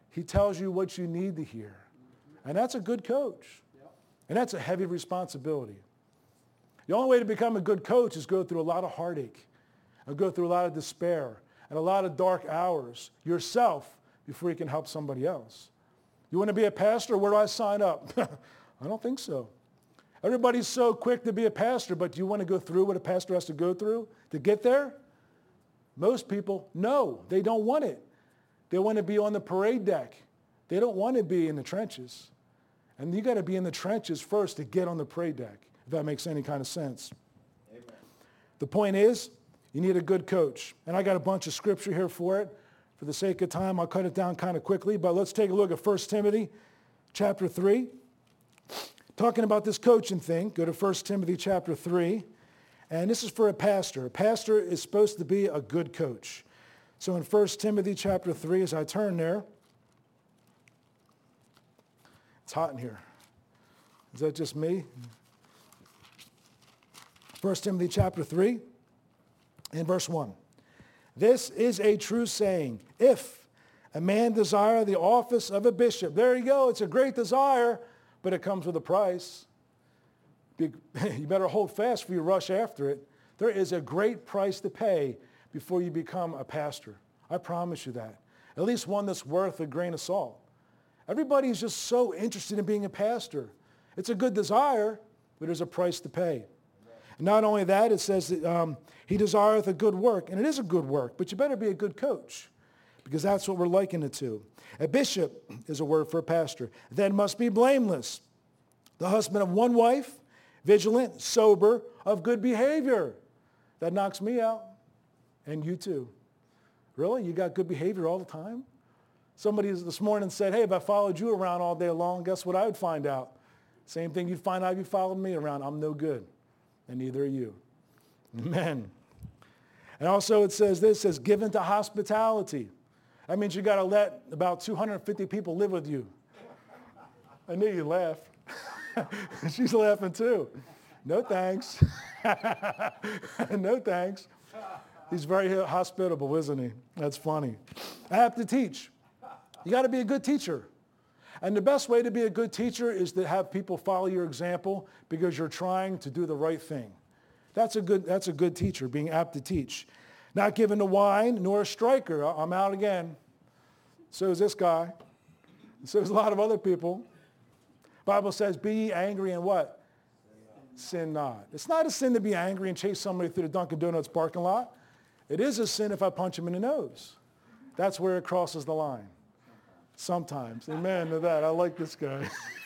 He tells you what you need to hear. And that's a good coach. And that's a heavy responsibility. The only way to become a good coach is go through a lot of heartache and go through a lot of despair and a lot of dark hours yourself before you can help somebody else. You want to be a pastor? Where do I sign up? I don't think so. Everybody's so quick to be a pastor, but do you want to go through what a pastor has to go through to get there? Most people, no, they don't want it. They want to be on the parade deck. They don't want to be in the trenches. And you got to be in the trenches first to get on the parade deck, if that makes any kind of sense. Amen. The point is, you need a good coach. And I got a bunch of scripture here for it. For the sake of time, I'll cut it down kind of quickly, but let's take a look at 1 Timothy chapter 3. Talking about this coaching thing, go to 1 Timothy chapter 3. And this is for a pastor. A pastor is supposed to be a good coach. So in 1 Timothy chapter 3, as I turn there, it's hot in here. Is that just me? 1 Timothy chapter 3 and verse 1. This is a true saying. If a man desire the office of a bishop, there you go. It's a great desire, but it comes with a price. You better hold fast before you rush after it. There is a great price to pay before you become a pastor. I promise you that. At least one that's worth a grain of salt. Everybody's just so interested in being a pastor. It's a good desire, but there's a price to pay. And not only that, it says that he desireth a good work, and it is a good work, but you better be a good coach, because that's what we're likening it to. A bishop is a word for a pastor. Then must be blameless, the husband of one wife, vigilant, sober, of good behavior. That knocks me out, and you too. Really? You got good behavior all the time? Somebody this morning said, hey, if I followed you around all day long, guess what I would find out? Same thing you'd find out if you followed me around. I'm no good, and neither are you. Amen. And also it says this, it says given to hospitality. That means you got to let about 250 people live with you. I knew you'd laugh. She's laughing too. No thanks. No thanks. He's very hospitable, isn't he? That's funny. I have to teach. You got to be a good teacher. And the best way to be a good teacher is to have people follow your example because you're trying to do the right thing. That's a good teacher, being apt to teach. Not given to wine, nor a striker. I'm out again. So is this guy. So is a lot of other people. Bible says, be ye angry and what? Sin not. It's not a sin to be angry and chase somebody through the Dunkin' Donuts parking lot. It is a sin if I punch him in the nose. That's where it crosses the line. Sometimes. Amen to that. I like this guy.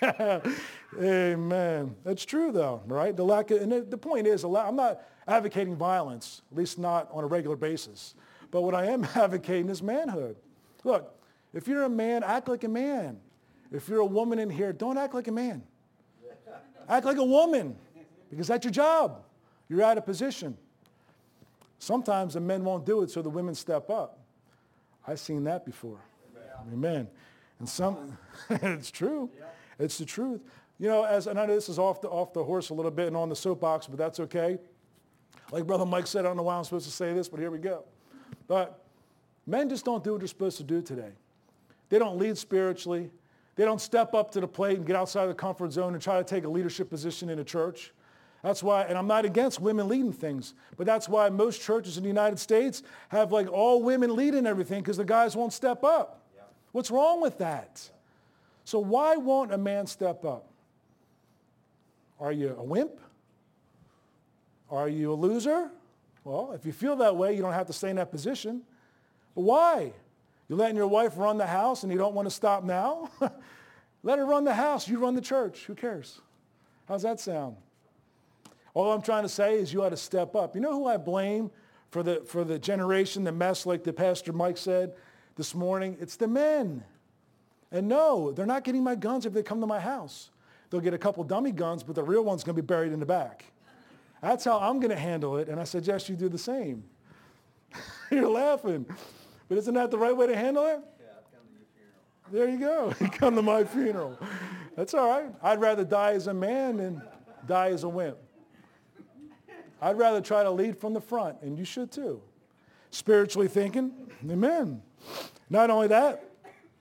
Amen. That's true though, right? The point is, I'm not advocating violence, at least not on a regular basis. But what I am advocating is manhood. Look, if you're a man, act like a man. If you're a woman in here, don't act like a man. Act like a woman, because that's your job. You're out of position. Sometimes the men won't do it, so the women step up. I've seen that before. Amen. And it's true. It's the truth. You know, and I know this is off the horse a little bit and on the soapbox, but that's okay. Like Brother Mike said, I don't know why I'm supposed to say this, but here we go. But men just don't do what they're supposed to do today. They don't lead spiritually. They don't step up to the plate and get outside of the comfort zone and try to take a leadership position in a church. That's why, and I'm not against women leading things, but that's why most churches in the United States have like all women leading everything because the guys won't step up. Yeah. What's wrong with that? So why won't a man step up? Are you a wimp? Are you a loser? Well, if you feel that way, you don't have to stay in that position. But why? You're letting your wife run the house and you don't want to stop now? Let her run the house. You run the church. Who cares? How's that sound? All I'm trying to say is you ought to step up. You know who I blame for the generation, the mess, like the Pastor Mike said this morning? It's the men. And no, they're not getting my guns if they come to my house. They'll get a couple dummy guns, but the real one's going to be buried in the back. That's how I'm going to handle it, and I suggest you do the same. You're laughing. But isn't that the right way to handle it? Yeah, I'll come to your funeral. There you go. Come to my funeral. That's all right. I'd rather die as a man than die as a wimp. I'd rather try to lead from the front, and you should too. Spiritually thinking, amen. Not only that,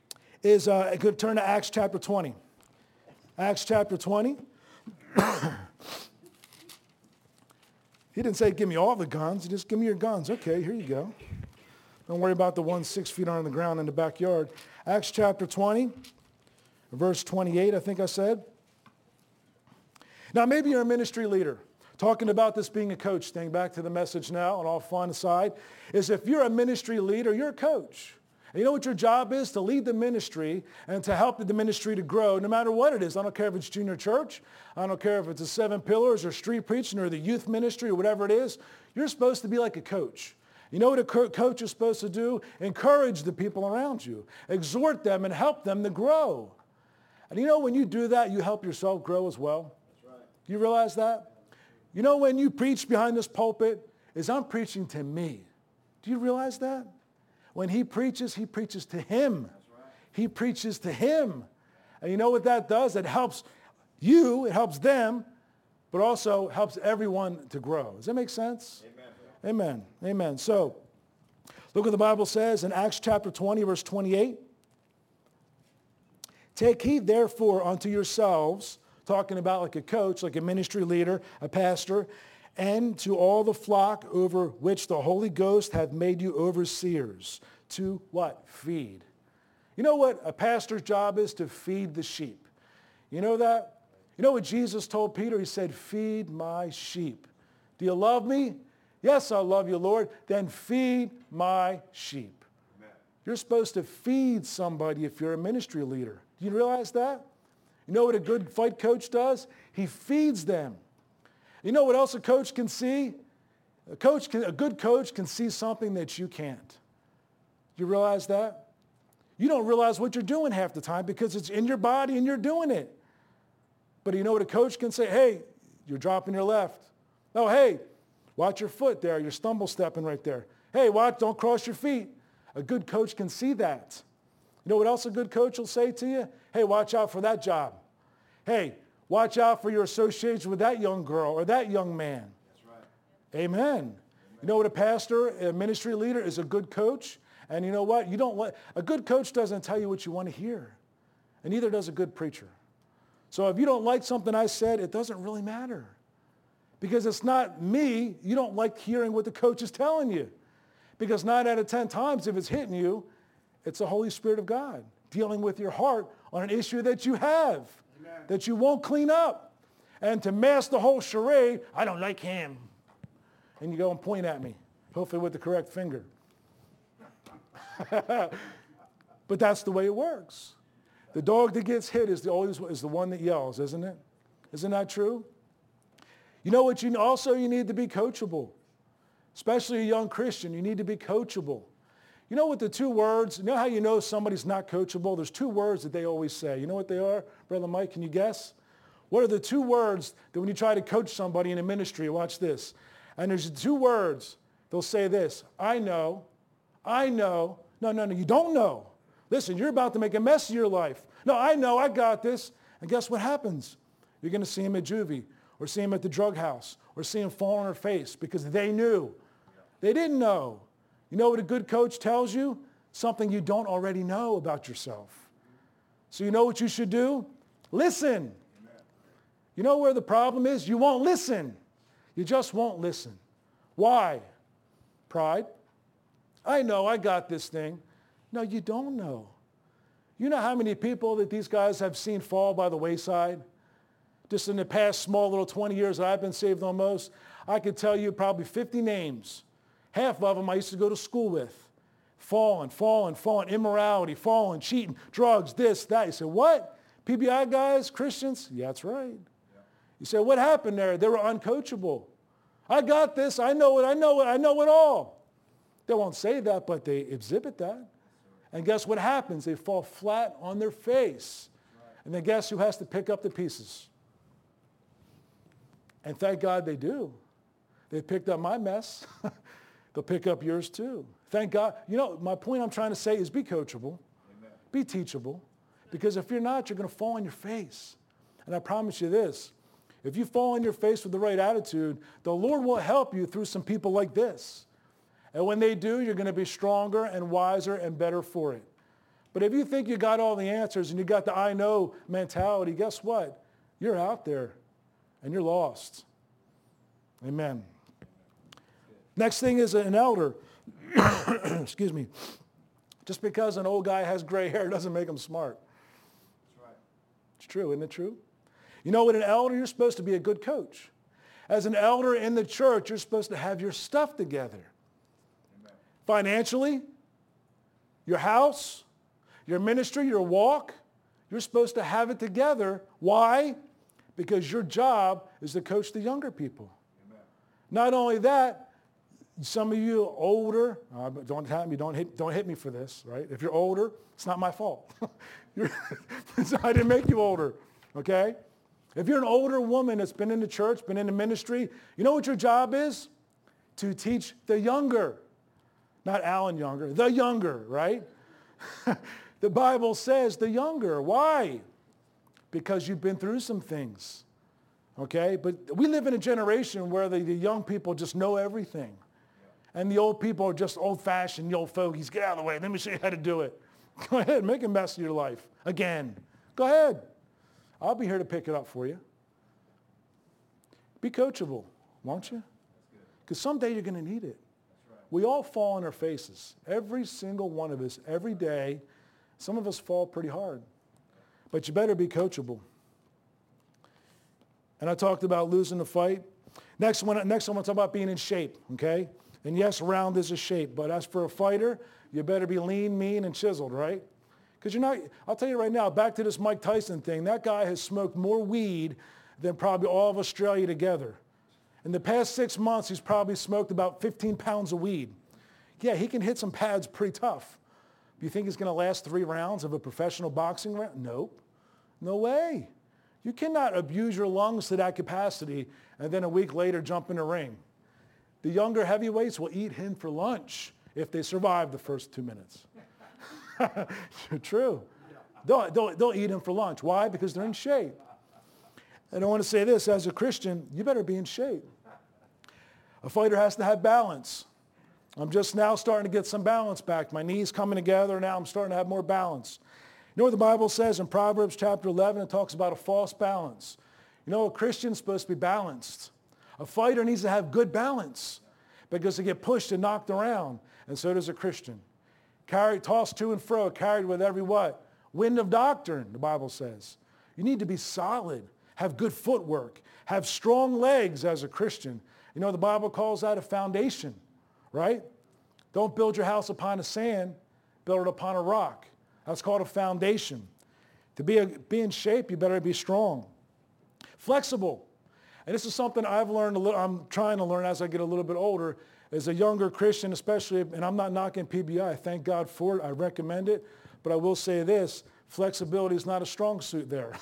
is, could turn to Acts chapter 20. Acts chapter 20. He didn't say, give me all the guns. He just, give me your guns. Okay, here you go. Don't worry about the ones 6 feet on the ground in the backyard. Acts chapter 20, verse 28, I think I said. Now, maybe you're a ministry leader. Talking about this being a coach thing, back to the message now, and all fun aside, is if you're a ministry leader, you're a coach. And you know what your job is? To lead the ministry and to help the ministry to grow, no matter what it is. I don't care if it's junior church. I don't care if it's the 7 pillars or street preaching or the youth ministry or whatever it is. You're supposed to be like a coach. You know what a coach is supposed to do? Encourage the people around you. Exhort them and help them to grow. And you know when you do that, you help yourself grow as well. That's right. Do you realize that? You know when you preach behind this pulpit, is I'm preaching to me. Do you realize that? When he preaches to him. That's right. He preaches to him. And you know what that does? It helps you, it helps them, but also helps everyone to grow. Does that make sense? Amen. Amen. Amen. So, look what the Bible says in Acts chapter 20, verse 28. Take heed, therefore, unto yourselves, talking about like a coach, like a ministry leader, a pastor, and to all the flock over which the Holy Ghost hath made you overseers. To what? Feed. You know what a pastor's job is? To feed the sheep. You know that? You know what Jesus told Peter? He said, feed my sheep. Do you love me? Yes, I love you, Lord. Then feed my sheep. Amen. You're supposed to feed somebody if you're a ministry leader. Do you realize that? You know what a good fight coach does? He feeds them. You know what else a coach can see? A good coach can see something that you can't. Do you realize that? You don't realize what you're doing half the time because it's in your body and you're doing it. But you know what a coach can say? Hey, you're dropping your left. Oh, hey, watch your foot there. You're stumble stepping right there. Hey, watch, don't cross your feet. A good coach can see that. You know what else a good coach will say to you? Hey, watch out for that job. Hey, watch out for your association with that young girl or that young man. That's right. Amen. You know what a pastor, a ministry leader is a good coach? And you know what? A good coach doesn't tell you what you want to hear. And neither does a good preacher. So if you don't like something I said, it doesn't really matter. Because it's not me. You don't like hearing what the coach is telling you. Because 9 out of 10 times, if it's hitting you, it's the Holy Spirit of God dealing with your heart on an issue that you have, Amen. That you won't clean up. And to mask the whole charade, I don't like him. And you go and point at me, hopefully with the correct finger. But that's the way it works. The dog that gets hit is the one that yells, isn't it? Isn't that true? You know what? You need to be coachable. Especially a young Christian, you need to be coachable. You know what the 2 words, you know how you know somebody's not coachable? There's 2 words that they always say. You know what they are? Brother Mike, can you guess? What are the 2 words that when you try to coach somebody in a ministry, watch this. And there's 2 words, they'll say this, I know. No, you don't know. Listen, you're about to make a mess of your life. No, I know, I got this. And guess what happens? You're going to see him at juvie, or see him at the drug house, or see him fall on her face because they knew. They didn't know. You know what a good coach tells you? Something you don't already know about yourself. So you know what you should do? Listen. You know where the problem is? You won't listen. You just won't listen. Why? Pride. I know, I got this thing. No, you don't know. You know how many people that these guys have seen fall by the wayside? Just in the past small little 20 years that I've been saved almost, I could tell you probably 50 names. Half of them I used to go to school with. Falling, immorality, falling, cheating, drugs, this, that. You say, what? PBI guys, Christians? Yeah, that's right. Yeah. You say, what happened there? They were uncoachable. I got this, I know it all. They won't say that, but they exhibit that. And guess what happens? They fall flat on their face. And then guess who has to pick up the pieces? And thank God they do. They picked up my mess. They'll pick up yours too. Thank God. You know, my point I'm trying to say is be coachable. Amen. Be teachable. Because if you're not, you're going to fall on your face. And I promise you this. If you fall on your face with the right attitude, the Lord will help you through some people like this. And when they do, you're going to be stronger and wiser and better for it. But if you think you got all the answers and you got the I know mentality, guess what? You're out there and you're lost. Amen. Next thing is an elder. Excuse me. Just because an old guy has gray hair doesn't make him smart. That's right. It's true, isn't it true? You know, with an elder, you're supposed to be a good coach. As an elder in the church, you're supposed to have your stuff together. Amen. Financially, your house, your ministry, your walk, you're supposed to have it together. Why? Because your job is to coach the younger people. Amen. Not only that, some of you older, don't hit me for this, right? If you're older, it's not my fault. I didn't make you older, okay? If you're an older woman that's been in the church, been in the ministry, you know what your job is? To teach the younger. Not Alan Younger, the younger, right? The Bible says the younger. Why? Because you've been through some things, okay? But we live in a generation where the young people just know everything. And the old people are just old-fashioned, the old fogies. Get out of the way. Let me show you how to do it. Go ahead. Make a mess of your life. Again. Go ahead. I'll be here to pick it up for you. Be coachable, won't you? Because someday you're going to need it. Right. We all fall on our faces. Every single one of us, every day. Some of us fall pretty hard. But you better be coachable. And I talked about losing the fight. Next one, I'm going to talk about being in shape, okay? And yes, round is a shape, but as for a fighter, you better be lean, mean, and chiseled, right? Because you're not, I'll tell you right now, back to this Mike Tyson thing, that guy has smoked more weed than probably all of Australia together. In the past 6 months, he's probably smoked about 15 pounds of weed. Yeah, he can hit some pads pretty tough. Do you think he's going to last 3 rounds of a professional boxing round? Nope. No way. You cannot abuse your lungs to that capacity and then a week later jump in the ring. The younger heavyweights will eat him for lunch if they survive the first 2 minutes. True. They'll eat him for lunch. Why? Because they're in shape. And I want to say this, as a Christian, you better be in shape. A fighter has to have balance. I'm just now starting to get some balance back. My knees coming together now. I'm starting to have more balance. You know what the Bible says in Proverbs chapter 11? It talks about a false balance. You know, a Christian's supposed to be balanced. A fighter needs to have good balance because they get pushed and knocked around. And so does a Christian. Tossed to and fro, carried with every what? Wind of doctrine, the Bible says. You need to be solid, have good footwork, have strong legs as a Christian. You know, the Bible calls that a foundation, right? Don't build your house upon the sand, build it upon a rock. That's called a foundation. To be in shape, you better be strong. Flexible. And this is something I've learned I'm trying to learn as I get a little bit older. As a younger Christian, especially, and I'm not knocking PBI, thank God for it, I recommend it, but I will say this, flexibility is not a strong suit there.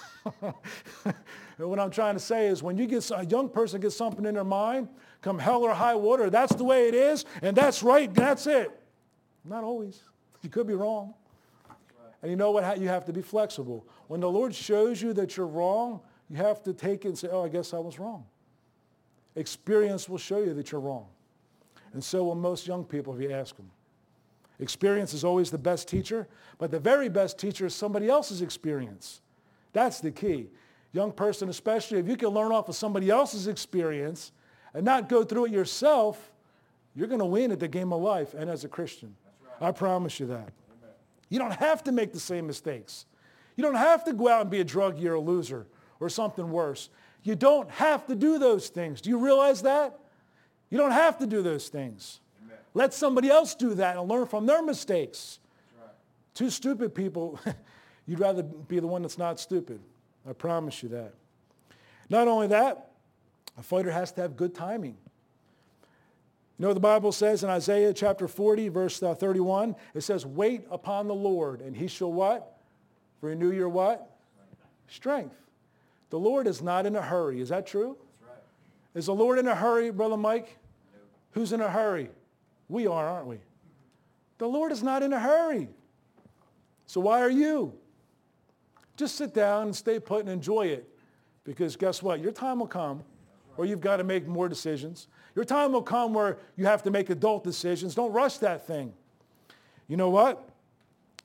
And what I'm trying to say is when a young person gets something in their mind, come hell or high water, that's the way it is, and that's right, and that's it. Not always. You could be wrong. And you know what? You have to be flexible. When the Lord shows you that you're wrong, you have to take it and say, oh, I guess I was wrong. Experience will show you that you're wrong. And so will most young people if you ask them. Experience is always the best teacher, but the very best teacher is somebody else's experience. That's the key. Young person especially, if you can learn off of somebody else's experience and not go through it yourself, you're going to win at the game of life and as a Christian. Right. I promise you that. Amen. You don't have to make the same mistakes. You don't have to go out and be a druggie or a loser or something worse. You don't have to do those things. Do you realize that? You don't have to do those things. Amen. Let somebody else do that and learn from their mistakes. That's right. 2 stupid people, you'd rather be the one that's not stupid. I promise you that. Not only that, a fighter has to have good timing. You know what the Bible says in Isaiah chapter 40, verse 31? It says, wait upon the Lord, and he shall what? Renew your what? Strength. The Lord is not in a hurry. Is that true? That's right. Is the Lord in a hurry, Brother Mike? No. Who's in a hurry? We are, aren't we? The Lord is not in a hurry. So why are you? Just sit down and stay put and enjoy it. Because guess what? Your time will come where you've got to make more decisions. Your time will come where you have to make adult decisions. Don't rush that thing. You know what?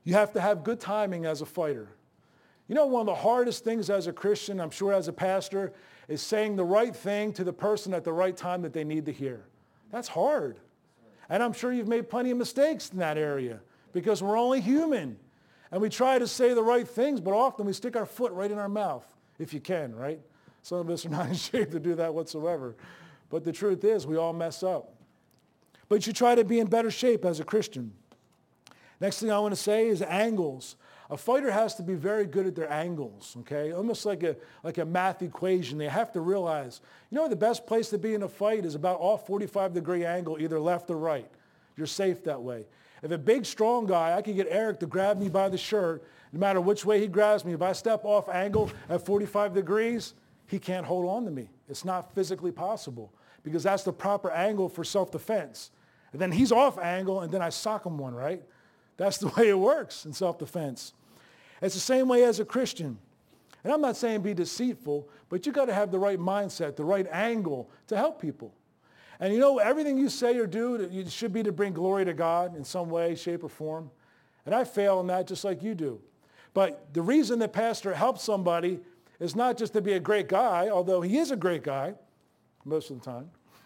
You have to have good timing as a fighter. You know, one of the hardest things as a Christian, I'm sure as a pastor, is saying the right thing to the person at the right time that they need to hear. That's hard. And I'm sure you've made plenty of mistakes in that area because we're only human. And we try to say the right things, but often we stick our foot right in our mouth, if you can, right? Some of us are not in shape to do that whatsoever. But the truth is, we all mess up. But you try to be in better shape as a Christian. Next thing I want to say is angles. A fighter has to be very good at their angles, okay? Almost like a math equation. They have to realize, you know, the best place to be in a fight is about off 45-degree angle, either left or right. You're safe that way. If a big, strong guy, I can get Eric to grab me by the shirt, no matter which way he grabs me. If I step off angle at 45 degrees, he can't hold on to me. It's not physically possible because that's the proper angle for self-defense. And then he's off angle, and then I sock him one, right? That's the way it works in self-defense. It's the same way as a Christian. And I'm not saying be deceitful, but you got to have the right mindset, the right angle to help people. And you know, everything you say or do, it should be to bring glory to God in some way, shape, or form. And I fail in that just like you do. But the reason that pastor helps somebody is not just to be a great guy, although he is a great guy most of the time.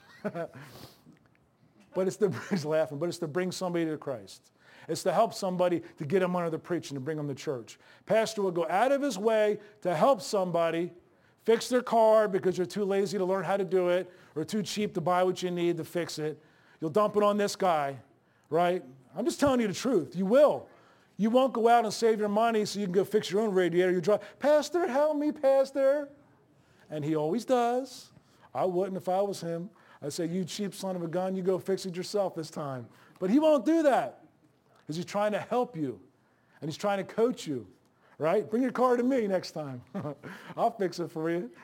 But it's to, he's laughing, but it's to bring somebody to Christ. It's to help somebody to get them under the preaching, to bring them to church. Pastor will go out of his way to help somebody fix their car because you're too lazy to learn how to do it or too cheap to buy what you need to fix it. You'll dump it on this guy, right? I'm just telling you the truth. You will. You won't go out and save your money so you can go fix your own radiator. You drive, Pastor, help me, Pastor. And he always does. I wouldn't if I was him. I'd say, you cheap son of a gun, you go fix it yourself this time. But he won't do that. Because he's trying to help you. And he's trying to coach you. Right? Bring your car to me next time. I'll fix it for you.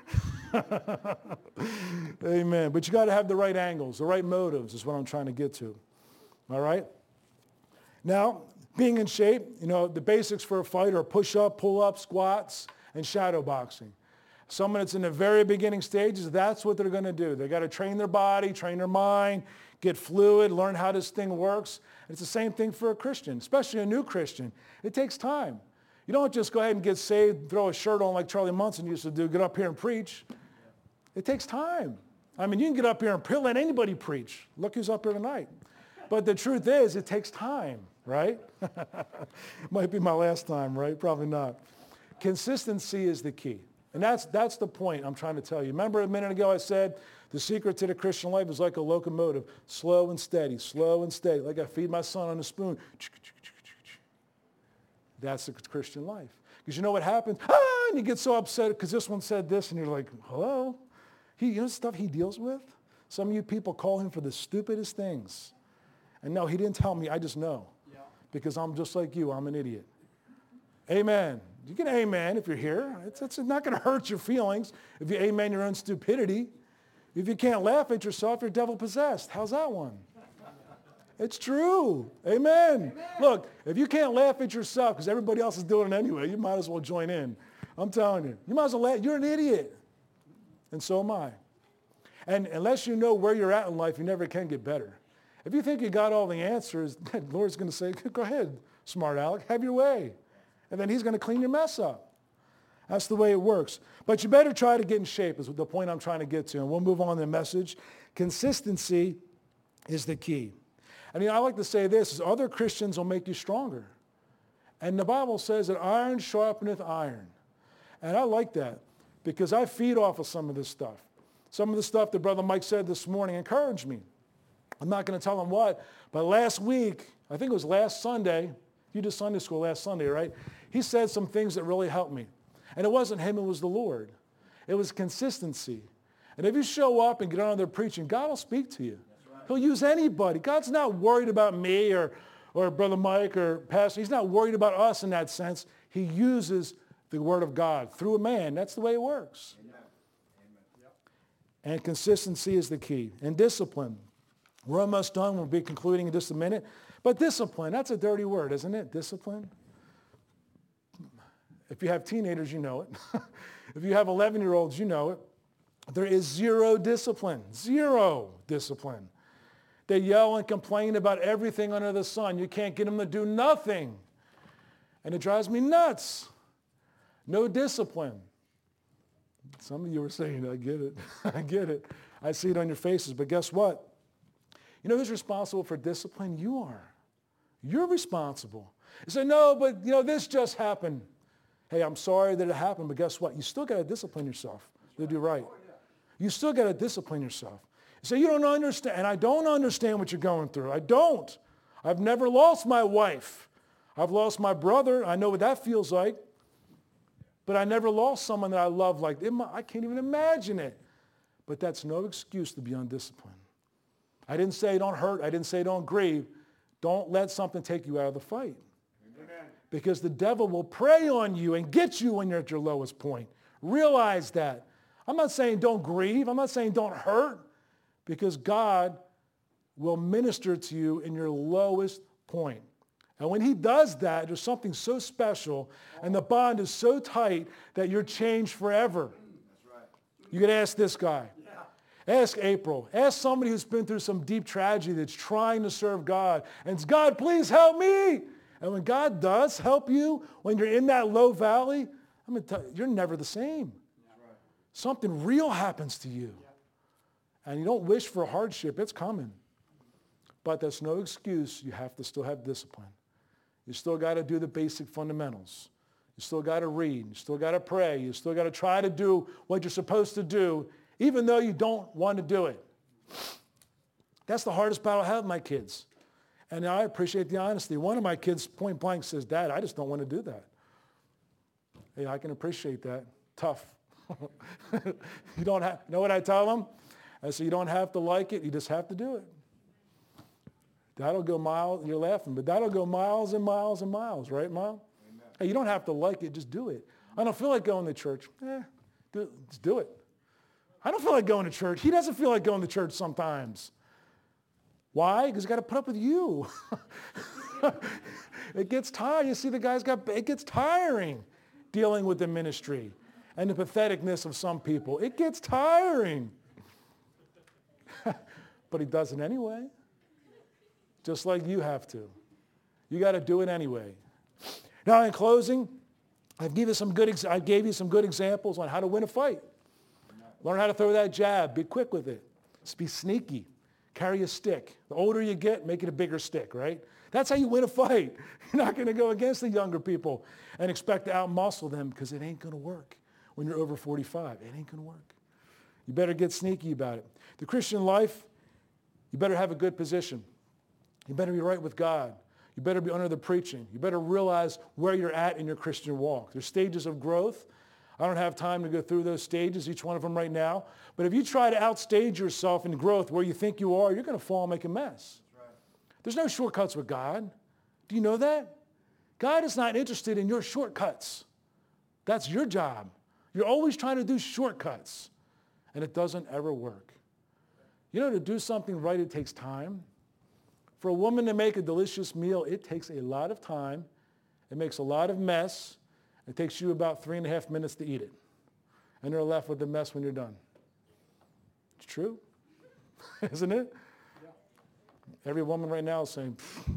Amen. But you got to have the right angles, the right motives is what I'm trying to get to. All right? Now, being in shape, you know, the basics for a fight are push-up, pull-up, squats, and shadow boxing. Someone that's in the very beginning stages, that's what they're going to do. They got to train their body, train their mind, get fluid, learn how this thing works. And it's the same thing for a Christian, especially a new Christian. It takes time. You don't just go ahead and get saved, throw a shirt on like Charlie Munson used to do, get up here and preach. It takes time. I mean, you can get up here and let anybody preach. Look who's up here tonight. But the truth is, it takes time, right? Might be my last time, right? Probably not. Consistency is the key. And that's the point I'm trying to tell you. Remember a minute ago I said the secret to the Christian life is like a locomotive, slow and steady, like I feed my son on a spoon. That's the Christian life. Because you know what happens? And you get so upset because this one said this, and you're like, hello? You know the stuff he deals with? Some of you people call him for the stupidest things. And no, he didn't tell me. I just know. Yeah. Because I'm just like you. I'm an idiot. Amen. You can amen if you're here. It's not going to hurt your feelings if you amen your own stupidity. If you can't laugh at yourself, you're devil possessed. How's that one? It's true. Amen. Look, if you can't laugh at yourself because everybody else is doing it anyway, you might as well join in. I'm telling you. You might as well laugh. You're an idiot. And so am I. And unless you know where you're at in life, you never can get better. If you think you got all the answers, the Lord's going to say, go ahead, smart aleck, have your way. And then he's going to clean your mess up. That's the way it works. But you better try to get in shape is the point I'm trying to get to. And we'll move on to the message. Consistency is the key. I mean, I like to say this, is other Christians will make you stronger. And the Bible says that iron sharpeneth iron. And I like that because I feed off of some of this stuff. Some of the stuff that Brother Mike said this morning encouraged me. I'm not going to tell him what, but last week, I think it was last Sunday, you did Sunday school last Sunday, right? He said some things that really helped me. And it wasn't him, it was the Lord. It was consistency. And if you show up and get on there preaching, God will speak to you. He'll use anybody. God's not worried about me or Brother Mike or Pastor. He's not worried about us in that sense. He uses the Word of God through a man. That's the way it works. Amen. Yep. And consistency is the key. And discipline. We're almost done. We'll be concluding in just a minute. But discipline, that's a dirty word, isn't it? Discipline. If you have teenagers, you know it. If you have 11-year-olds, you know it. There is zero discipline. Zero discipline. They yell and complain about everything under the sun. You can't get them to do nothing. And it drives me nuts. No discipline. Some of you are saying, I get it. I get it. I see it on your faces. But guess what? You know who's responsible for discipline? You are. You're responsible. You say, no, but this just happened. Hey, I'm sorry that it happened, but guess what? You still got to discipline yourself to do right. You still got to discipline yourself. You say, you don't understand, and I don't understand what you're going through. I don't. I've never lost my wife. I've lost my brother. I know what that feels like. But I never lost someone that I love like I can't even imagine it. But that's no excuse to be undisciplined. I didn't say don't hurt. I didn't say don't grieve. Don't let something take you out of the fight. Amen. Because the devil will prey on you and get you when you're at your lowest point. Realize that. I'm not saying don't grieve. I'm not saying don't hurt. Because God will minister to you in your lowest point. And when he does that, there's something so special and the bond is so tight that you're changed forever. That's right. You can ask this guy. Yeah. Ask April. Ask somebody who's been through some deep tragedy that's trying to serve God. And it's, God, please help me. And when God does help you, when you're in that low valley, I'm going to tell you, you're never the same. Yeah. Right. Something real happens to you. Yeah. And you don't wish for hardship. It's coming. But that's no excuse. You have to still have discipline. You still got to do the basic fundamentals. You still got to read. You still got to pray. You still got to try to do what you're supposed to do, even though you don't want to do it. That's the hardest battle I have with my kids. And I appreciate the honesty. One of my kids point blank says, Dad, I just don't want to do that. Hey, I can appreciate that. Tough. You know what I tell them? I say, you don't have to like it. You just have to do it. That'll go miles, you're laughing, but that'll go miles and miles and miles, right, Mom? Amen. Hey, you don't have to like it, just do it. I don't feel like going to church. Just do it. I don't feel like going to church. He doesn't feel like going to church sometimes. Why? Because he's got to put up with you. It gets tired. You see it gets tiring dealing with the ministry and the patheticness of some people. It gets tiring. But he does it anyway. Just like you have to. You got to do it anyway. Now, in closing, I gave you some good examples on how to win a fight. Learn how to throw that jab. Be quick with it. Just be sneaky. Carry a stick. The older you get, make it a bigger stick, right? That's how you win a fight. You're not going to go against the younger people and expect to outmuscle them because it ain't going to work when you're over 45. It ain't going to work. You better get sneaky about it. The Christian life, you better have a good position. You better be right with God. You better be under the preaching. You better realize where you're at in your Christian walk. There's stages of growth. I don't have time to go through those stages, each one of them right now. But if you try to outstage yourself in growth where you think you are, you're going to fall and make a mess. That's right. There's no shortcuts with God. Do you know that? God is not interested in your shortcuts. That's your job. You're always trying to do shortcuts. And it doesn't ever work. You know, to do something right, it takes time. For a woman to make a delicious meal, it takes a lot of time. It makes a lot of mess. It takes you about 3.5 minutes to eat it. And they're left with the mess when you're done. It's true, isn't it? Yeah. Every woman right now is saying, pfft.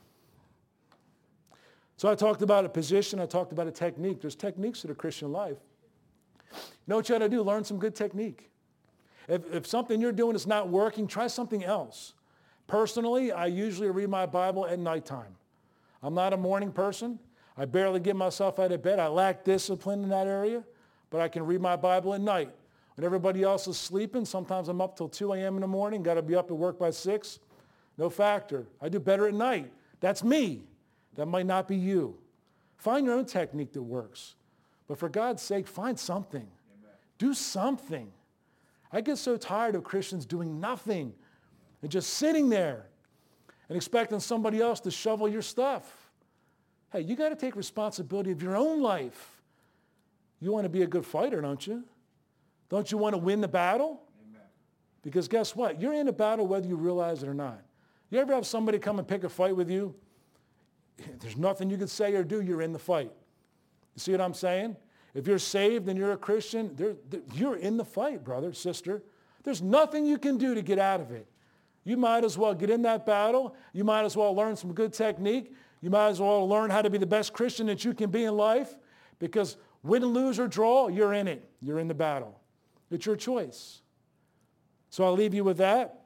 So I talked about a position. I talked about a technique. There's techniques to the Christian life. You know what you ought to do? Learn some good technique. If something you're doing is not working, try something else. Personally, I usually read my Bible at nighttime. I'm not a morning person. I barely get myself out of bed. I lack discipline in that area, but I can read my Bible at night. When everybody else is sleeping, sometimes I'm up till 2 a.m. in the morning, got to be up at work by 6. No factor. I do better at night. That's me. That might not be you. Find your own technique that works. But for God's sake, find something. Amen. Do something. I get so tired of Christians doing nothing and just sitting there and expecting somebody else to shovel your stuff. Hey, you got to take responsibility of your own life. You want to be a good fighter, don't you? Don't you want to win the battle? Amen. Because guess what? You're in a battle whether you realize it or not. You ever have somebody come and pick a fight with you? There's nothing you can say or do. You're in the fight. You see what I'm saying? If you're saved and you're a Christian, you're in the fight, brother, sister. There's nothing you can do to get out of it. You might as well get in that battle. You might as well learn some good technique. You might as well learn how to be the best Christian that you can be in life, because win, lose, or draw, you're in it. You're in the battle. It's your choice. So I'll leave you with that.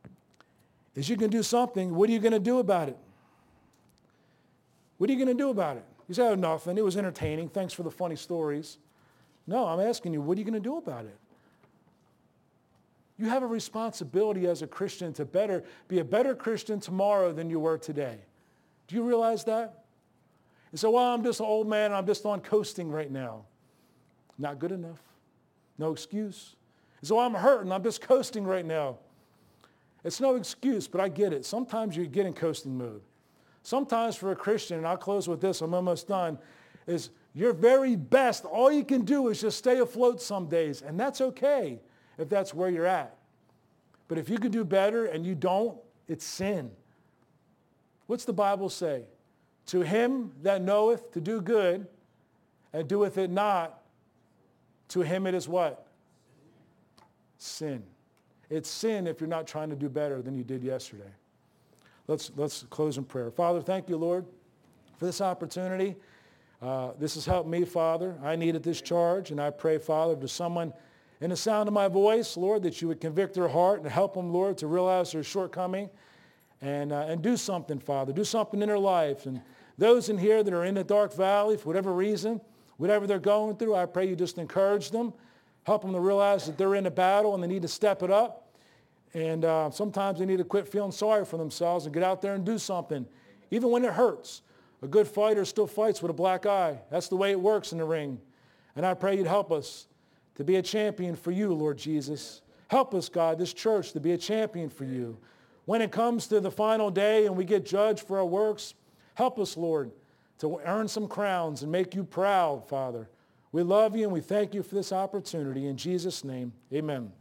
Is you can do something. What are you going to do about it? What are you going to do about it? You say, oh, nothing. It was entertaining. Thanks for the funny stories. No, I'm asking you, what are you going to do about it? You have a responsibility as a Christian to be a better Christian tomorrow than you were today. Do you realize that? You say, well, I'm just an old man and I'm just on coasting right now. Not good enough. No excuse. You say, well, I'm hurting. I'm just coasting right now. It's no excuse, but I get it. Sometimes you get in coasting mode. Sometimes for a Christian, and I'll close with this, I'm almost done, is your very best. All you can do is just stay afloat some days, and that's okay if that's where you're at. But if you can do better and you don't, it's sin. What's the Bible say? To him that knoweth to do good and doeth it not, to him it is what? Sin. It's sin if you're not trying to do better than you did yesterday. Let's close in prayer. Father, thank you, Lord, for this opportunity. This has helped me, Father. I needed this charge, and I pray, Father, to someone in the sound of my voice, Lord, that you would convict their heart and help them, Lord, to realize their shortcoming and do something, Father. Do something in their life. And those in here that are in the dark valley, for whatever reason, whatever they're going through, I pray you just encourage them. Help them to realize that they're in a battle and they need to step it up. And sometimes they need to quit feeling sorry for themselves and get out there and do something, even when it hurts. A good fighter still fights with a black eye. That's the way it works in the ring. And I pray you'd help us to be a champion for you, Lord Jesus. Help us, God, this church, to be a champion for you. When it comes to the final day and we get judged for our works, help us, Lord, to earn some crowns and make you proud, Father. We love you and we thank you for this opportunity. In Jesus' name, amen.